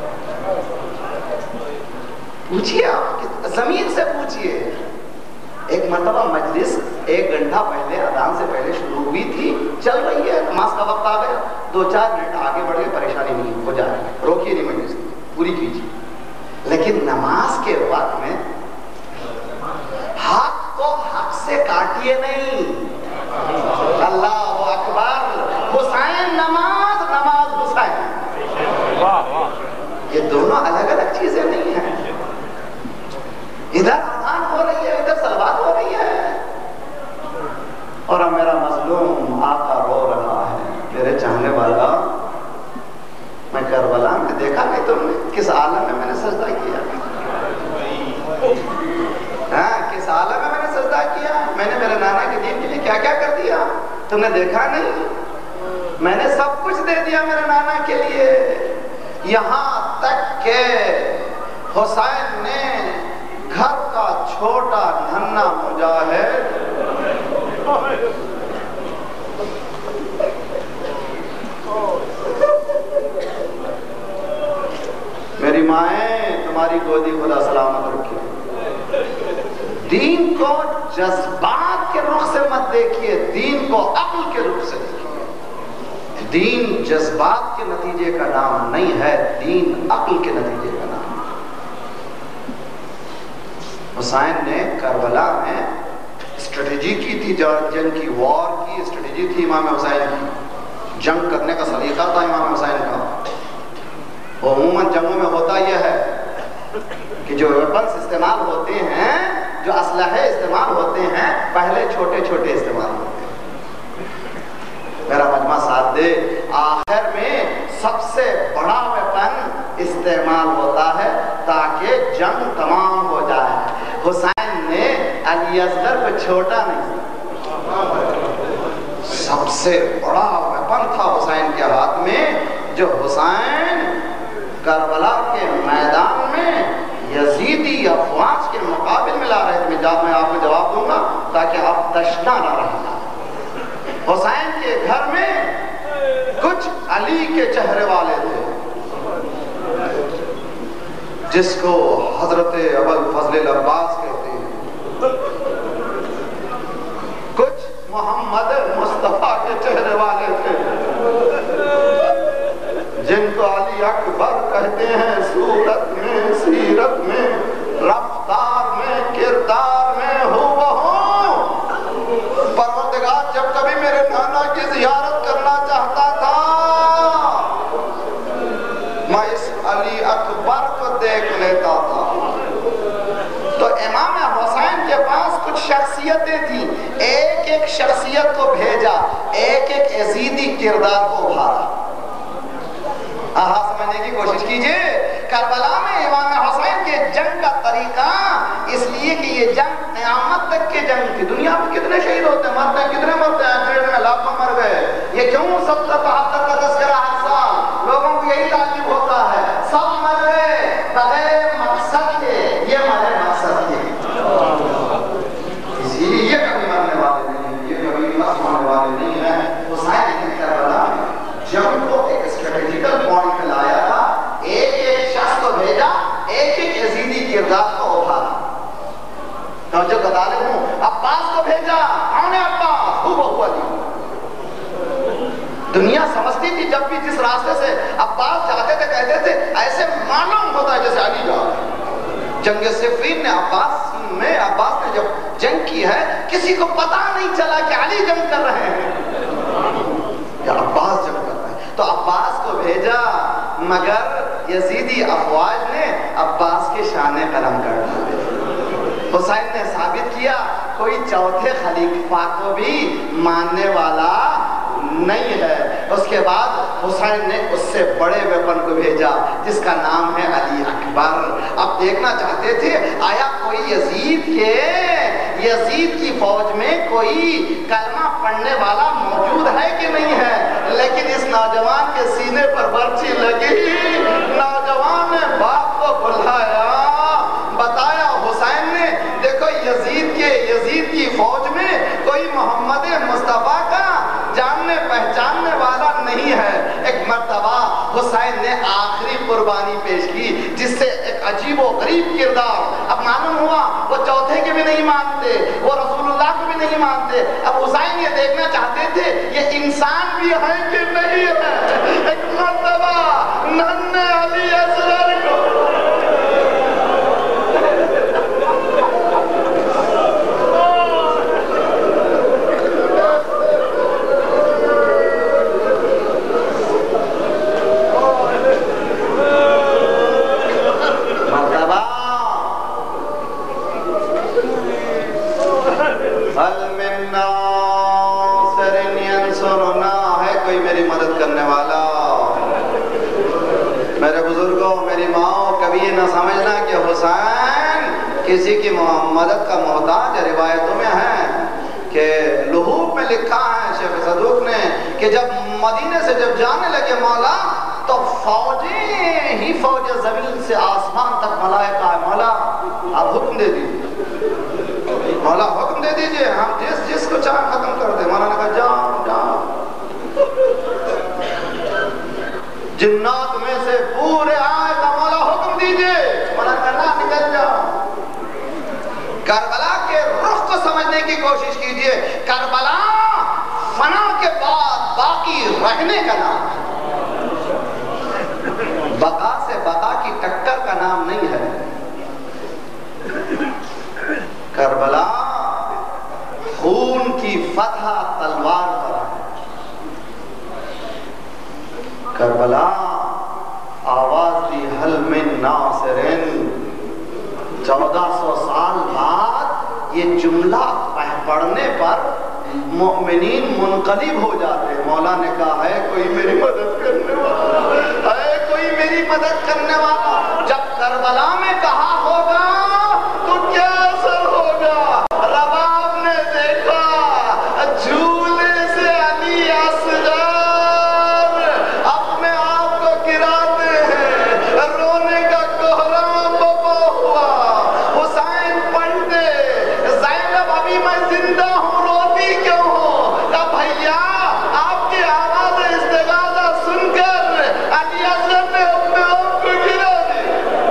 پوچھئے, آپ زمین سے پوچھئے. ایک مرتبہ مجلس 1 گھنٹہ پہلے اذان سے پہلے شروع ہوئی تھی, چل رہی ہے, نماز کا وقت آ گیا, 2-4 منٹ آگے بڑھ گئے, پریشانی نہیں ہو جائے, روکیے نہیں مجلس پوری کیجیے. لیکن نماز کے وقت میں حق کو حق سے کاٹیے نہیں. اللہ اکبر, حسین نماز, نماز حسین, یہ دونوں الگ الگ چیزیں نہیں ہیں. ادھر اذان ہو رہی ہے, ادھر صلوات ہو رہی ہے, اور اب میرا مظلوم آقا رو رہا ہے. میرے چاہنے والا, میں کربلا میں دیکھا نہیں تم نے کس عالم میں نے سجدہ کیا, کس عالم میں نے سجدہ کیا. میں نے میرے نانا کے دین کے لیے کیا کیا کر دیا, تم نے دیکھا نہیں. میں نے سب کچھ دے دیا میرے نانا کے لیے, یہاں تک کہ حسین نے گھر کا چھوٹا ننھا مجاہد میری مائیں تمہاری گودی خدا سلامت رکھے. دین کو جذبات کے رخ سے مت دیکھیے, دین کو عقل کے رخ سے دیکھیے. دین جذبات کے نتیجے کا نام نہیں ہے, دین عقل کے نتیجے کا نام. حسین نے کربلا میں اسٹریٹجی کی تھی, جنگ کی, وار کی اسٹریٹجی تھی امام حسین کی. جنگ کرنے کا سلیقہ تھا امام حسین کا. عموماً جنگوں میں ہوتا یہ ہے کہ جو ویپنز استعمال ہوتے ہیں, جو اسلحے استعمال ہوتے ہیں, پہلے چھوٹے چھوٹے استعمال ہوتے ہیں. میرا مجمع ساتھ دے, آخر میں سب سے بڑا ویپن استعمال ہوتا ہے تاکہ جنگ تمام ہو جائے. حسین نے علی اصغر کو چھوٹا نہیں, سب سے بڑا ویپن تھا حسین کے ہاتھ میں, جو حسین کربلا کے میدان میں یزیدی افواج کے مقابل میں لا رہے تھے. میں آپ کو جواب دوں گا تاکہ آپ تشنا نہ رہنا. حسین کے گھر میں کچھ علی کے چہرے والے تھے, جس کو حضرت ابوالفضل العباس کہتے ہیں. کچھ محمد مصطفیٰ کے چہرے والے تھے, جن کو علی اکبر کہتے ہیں. صورت میں, سیرت میں, رفتار میں, کردار میں ہو بہو. پروردگار جب کبھی میرے نانا کی زیارت کرنا چاہتا تھا, میں اس علی اکبر کو دیکھ لیتا تھا. تو امام حسین کے پاس کچھ شخصیتیں تھیں, ایک ایک شخصیت کو بھیجا, ایک ایک یزیدی کردار کو ابھارا. سمجھنے کی کوشش کیجئے. کربلا میں امام حسین کے جنگ کا طریقہ, اس لیے کہ یہ جنگ قیامت تک کے جنگ تھی. دنیا میں کتنے شہید ہوتے ہیں, مرتے ہیں, کتنے مرتے ہیں, ایکسیڈنٹ میں لاکھوں مر گئے. یہ کیوں 70-72 کا تذکرہ ہر سال لوگوں کو یہی تعجب ہوتا ہے, سب مر گئے بغیر مقصد کے. یہ ہمارے مقصد تھے, اسی لیے یہ کبھی مرنے والے نہیں, یہ کبھی مرنے والے نہیں ہیں. حسین کی کربلا مختلف پوائنٹ پہ لایا تھا، ایک ایک شخص کو بھیجا، ایک ایک یزیدی کردار کو ابھارا. میں جو بتا رہا ہوں، عباس کو بھیجا، کون ہے عباس؟ ہو علی. دنیا سمجھتی تھی جب بھی جس راستے سے عباس جاتے تھے کہتے تھے ایسے معلوم ہوتا ہے جیسے علی جا رہے ہیں. جنگ صفین نے عباس نے جب جنگ کی ہے کسی کو پتا نہیں چلا کہ علی جنگ کر رہے ہیں یا عباس جنگ کر رہے ہیں. تو عباس کو بھیجا، مگر یزیدی افواج نے عباس کے شان قلم کر ڈالے. حسین نے ثابت کیا کوئی چوتھے خلیفہ کو بھی ماننے والا نہیں ہے. اس کے بعد حسین نے اس سے بڑے ویپن کو بھیجا جس کا نام ہے علی اکبر. اب دیکھنا چاہتے تھے آیا کوئی یزید کی فوج میں کوئی کلمہ پڑھنے والا موجود ہے کہ نہیں ہے. لیکن اس نوجوان کے سینے پر برچھی لگی. نوجوان نے باپ کو بلایا، بتایا حسین نے دیکھو یزید کی فوج میں کوئی محمد مصطفیٰ کا جاننے پہچاننے والا نہیں ہے. ایک مرتبہ حسین نے آخری قربانی پیش کی جس سے ایک عجیب و غریب کردار. اب معلوم ہوا وہ چوتھے کے بھی نہیں مانتے، وہ رسول اللہ کو بھی نہیں مانتے. اب حسین یہ دیکھنا چاہتے تھے یہ انسان بھی ہے کہ نہیں ہے. ایک مرتبہ ننھے علی اصغر کو کسی کی مدد کا محتاج. روایتوں میں ہے کہ لحوف میں لکھا ہے شیخ صدوق نے کہ جب مدینے سے جب جانے لگے مولا تو فوجیں ہی فوج زمین سے آسمان تک ملائکہ ہے. مولا آپ حکم دے دیجیے، مولا حکم دے دیجیے، ہم جس کو چاہ ختم کر دیں. مولا نے کہا جاؤ. جنات میں سے پورے آئے گا، مولا حکم دیجیے. مولا نے کہا نکل جاؤ. کربلا کے رخ کو سمجھنے کی کوشش کیجئے. کربلا فنا کے بعد باقی رہنے کا نام ہے. بقا سے بقا کی ٹکر کا نام نہیں ہے. کربلا خون کی فتح تلوار پر ہے. کربلا آواز دی حل من ناصرن. 1400 سال بعد یہ جملہ پڑھنے پر مؤمنین منقلب ہو جاتے. مولا نے کہا ہے کوئی میری مدد کرنے والا، ہے کوئی میری مدد کرنے والا. جب کربلا میں کہا ہوگا تو کیا اثر ہوگا. رباب نے دیکھا جھولے سے علی اصغر اپنے آپ کو گراتے ہیں، رونے کا کوہرام بپا ہوا. حسین پڑھتے زینب ابھی میں زندہ ہوں، روتی کیوں ہو؟ کہا بھیا آپ کی آواز استغاثہ سن کر علی اصغر نے اپنے آپ کو گرا دی.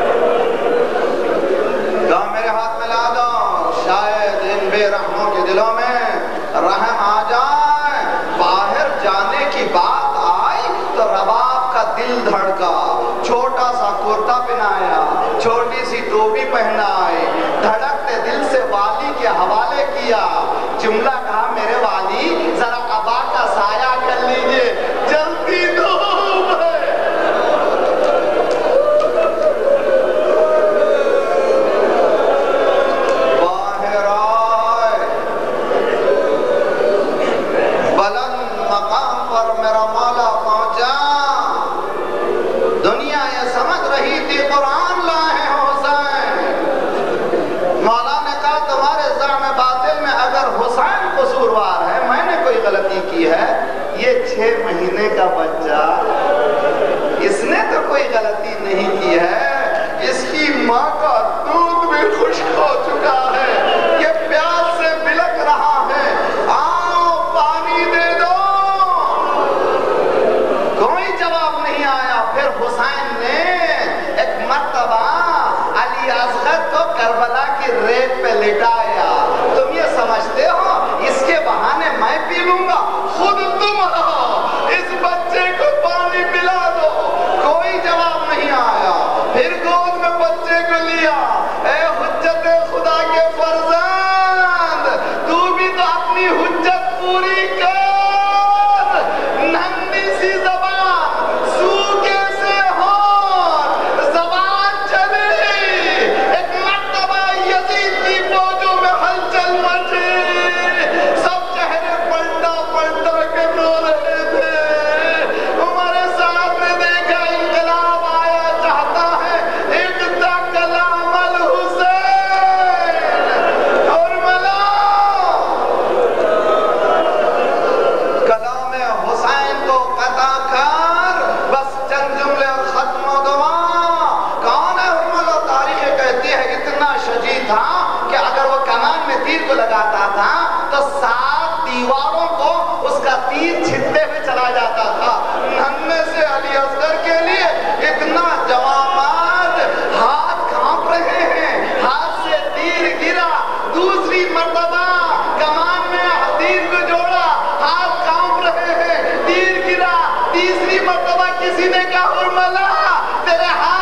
کہا میرے ہاتھ میں لا دو، شاید ان بے رحموں کے دلوں میں رحم آ جائے. باہر جانے کی بات آئی تو رباب کا دل دھڑکا. چھوٹا سا کرتا پہنایا، چھوٹی سی ٹوپی پہنائے، دھڑکتے دل سے والی کے حوالے کیا. جملہ کہا میرے والی ذرا ابا کا سایہ کر لیجئے، جلدی دھوپ ہے. باہر آئے، بلند مقام پر میرا مولا پہنچا. دنیا یہ سمجھ رہی تھی قرآن لائے حسین. مولا نے کہا تمہارے زعم باطل میں اگر حسین قصوروار ہے، میں نے کوئی غلطی کی ہے، یہ 6 مہینے کا بچہ اس نے تو کوئی غلطی نہیں کی ہے. اس کی ماں کا دودھ بھی خشک ہو چکا ہے، یہ پیاس سے بلک رہا ہے، آؤ پانی دے دو. کوئی جواب نہیں آیا. پھر حسین نے ایک مرتبہ علی اصغر کو کربلا کی ریت پہ لٹایا. تم یہ سمجھتے ہو اس کے بہانے میں پی لوں گا؟ خود تم ہو، اس بچے کو پانی پلا دو. کوئی جواب نہیں آیا. پھر گود میں بچے کو لیا. اے حجت خدا کے فرزند، تو بھی تو اپنی حجت پوری کر. ننھی سی زبان، سوکھے سے ہونٹ، زبان چلی. ایک مرتبہ یزید کی فوجوں میں ہلچل مچی. سب چہرے پلٹا پلٹا کے رو رہے تھے. عمر صاحب نے دیکھا انقلاب آیا چاہتا ہے. اقتدا کلام الحسین اور ملا کلام حسین کو قطع کر. بس چند جملے اور ختم و دعا. کون ہے حرملہ؟ تاریخ کہتی ہے اتنا شجاع تھا کہ اگر وہ کمان میں تیر کو لگاتا تھا تو 7 دیواروں کو اس کا تیر چھتتے ہوئے چلا جاتا تھا. ننھے سے علی اصغر کے لیے اتنا جوامات، ہاتھ کانپ رہے ہیں. ہاتھ سے تیر گرا. دوسری مرتبہ کمان میں تیر کو جوڑا، ہاتھ کانپ رہے ہیں. تیر گرا. تیسری مرتبہ کسی نے کہا حرملہ تیرے ہاتھ